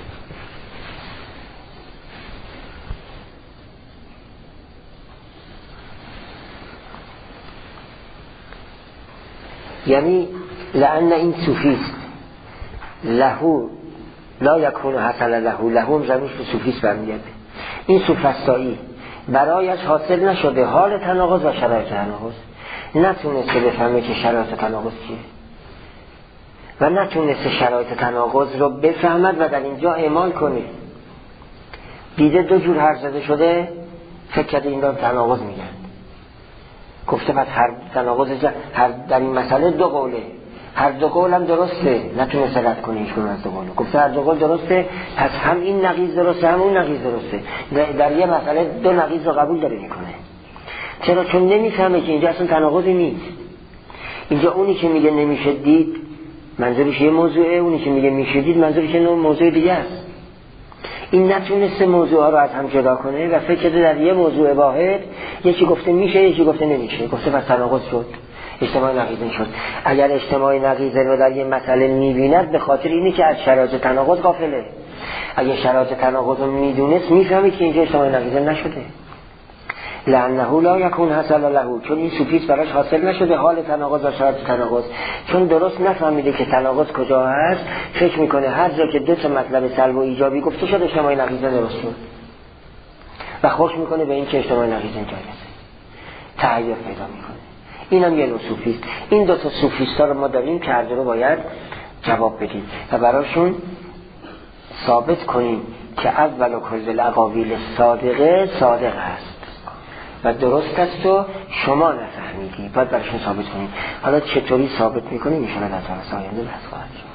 A: یعنی لأن این صوفیست لهو لا یکون حصل له، لهو زمینش به صوفیست برمیگرده. این سوفسطایی برایش حاصل نشده حال تناقض و شرایط تناقض، نتونسته بفهمه که شرایط تناقض چیه و نتونسته شرایط تناقض رو بفهمد و در اینجا اعمال کنه. دیده دو جور حرف زده شده، فکر کرده این را تناقض میگن، گفته پس هر تناقض هر در این مسئله دو قوله، هر دو قول هم درسته، نتونسته رد کنه هیچ کنه از دو قول، گفته هر دو قول درسته پس هم این نقیض درسته هم اون نقیض درسته، در یه مسئله دو نقیض رو قبول داره میکنه. چرا؟ چون نمیفهمه که اینجا اصلا تناقضی نیست. اینجا اونی که میگه نمیشه دید منظورش یه موضوعه، اونی که میگه میشه دید منظورش یه موضوع دیگه است. این نتونسته موضوعها رو از هم جدا کنه و فکر کرده در یه موضوع واحد یکی گفته میشه یکی گفته نمیشه، گفته پس تناقض شد، اجتماع نقیضین شد. اگر اجتماع نقیضین رو در یه مسئله میبیند به خاطر اینی که از شرایط تناقض غافله. اگه شرایط تناقض رو میدونست میفهمه که اینجا اجتماع نقیضین نشده. لأنه لا یکون حصل له، چون این سوفیست براش حاصل نشده حال تناقض و شرایط تناقض، چون درست نفهمیده که تناقض کجا هست، فکر میکنه هر جا که دو تا مطلب سلب و ایجابی گفته شد اجتماع نقیضین درست شد و خوش میکنه به این که اجتماع نقیضین جایزه، تحیر پیدا میکنه. اینم یه نوع سوفیست. این دو تا سوفیستا رو ما داریم که هر دو رو باید جواب بدیم و براشون ثابت کنیم که اول و کل الاقاویل صادقه صادق است و درست است و شما نفهمیدی، باید براشون ثابت کنیم. حالا چطوری ثابت میکنیم میشه در جلسه آینده بحث خواهد شد.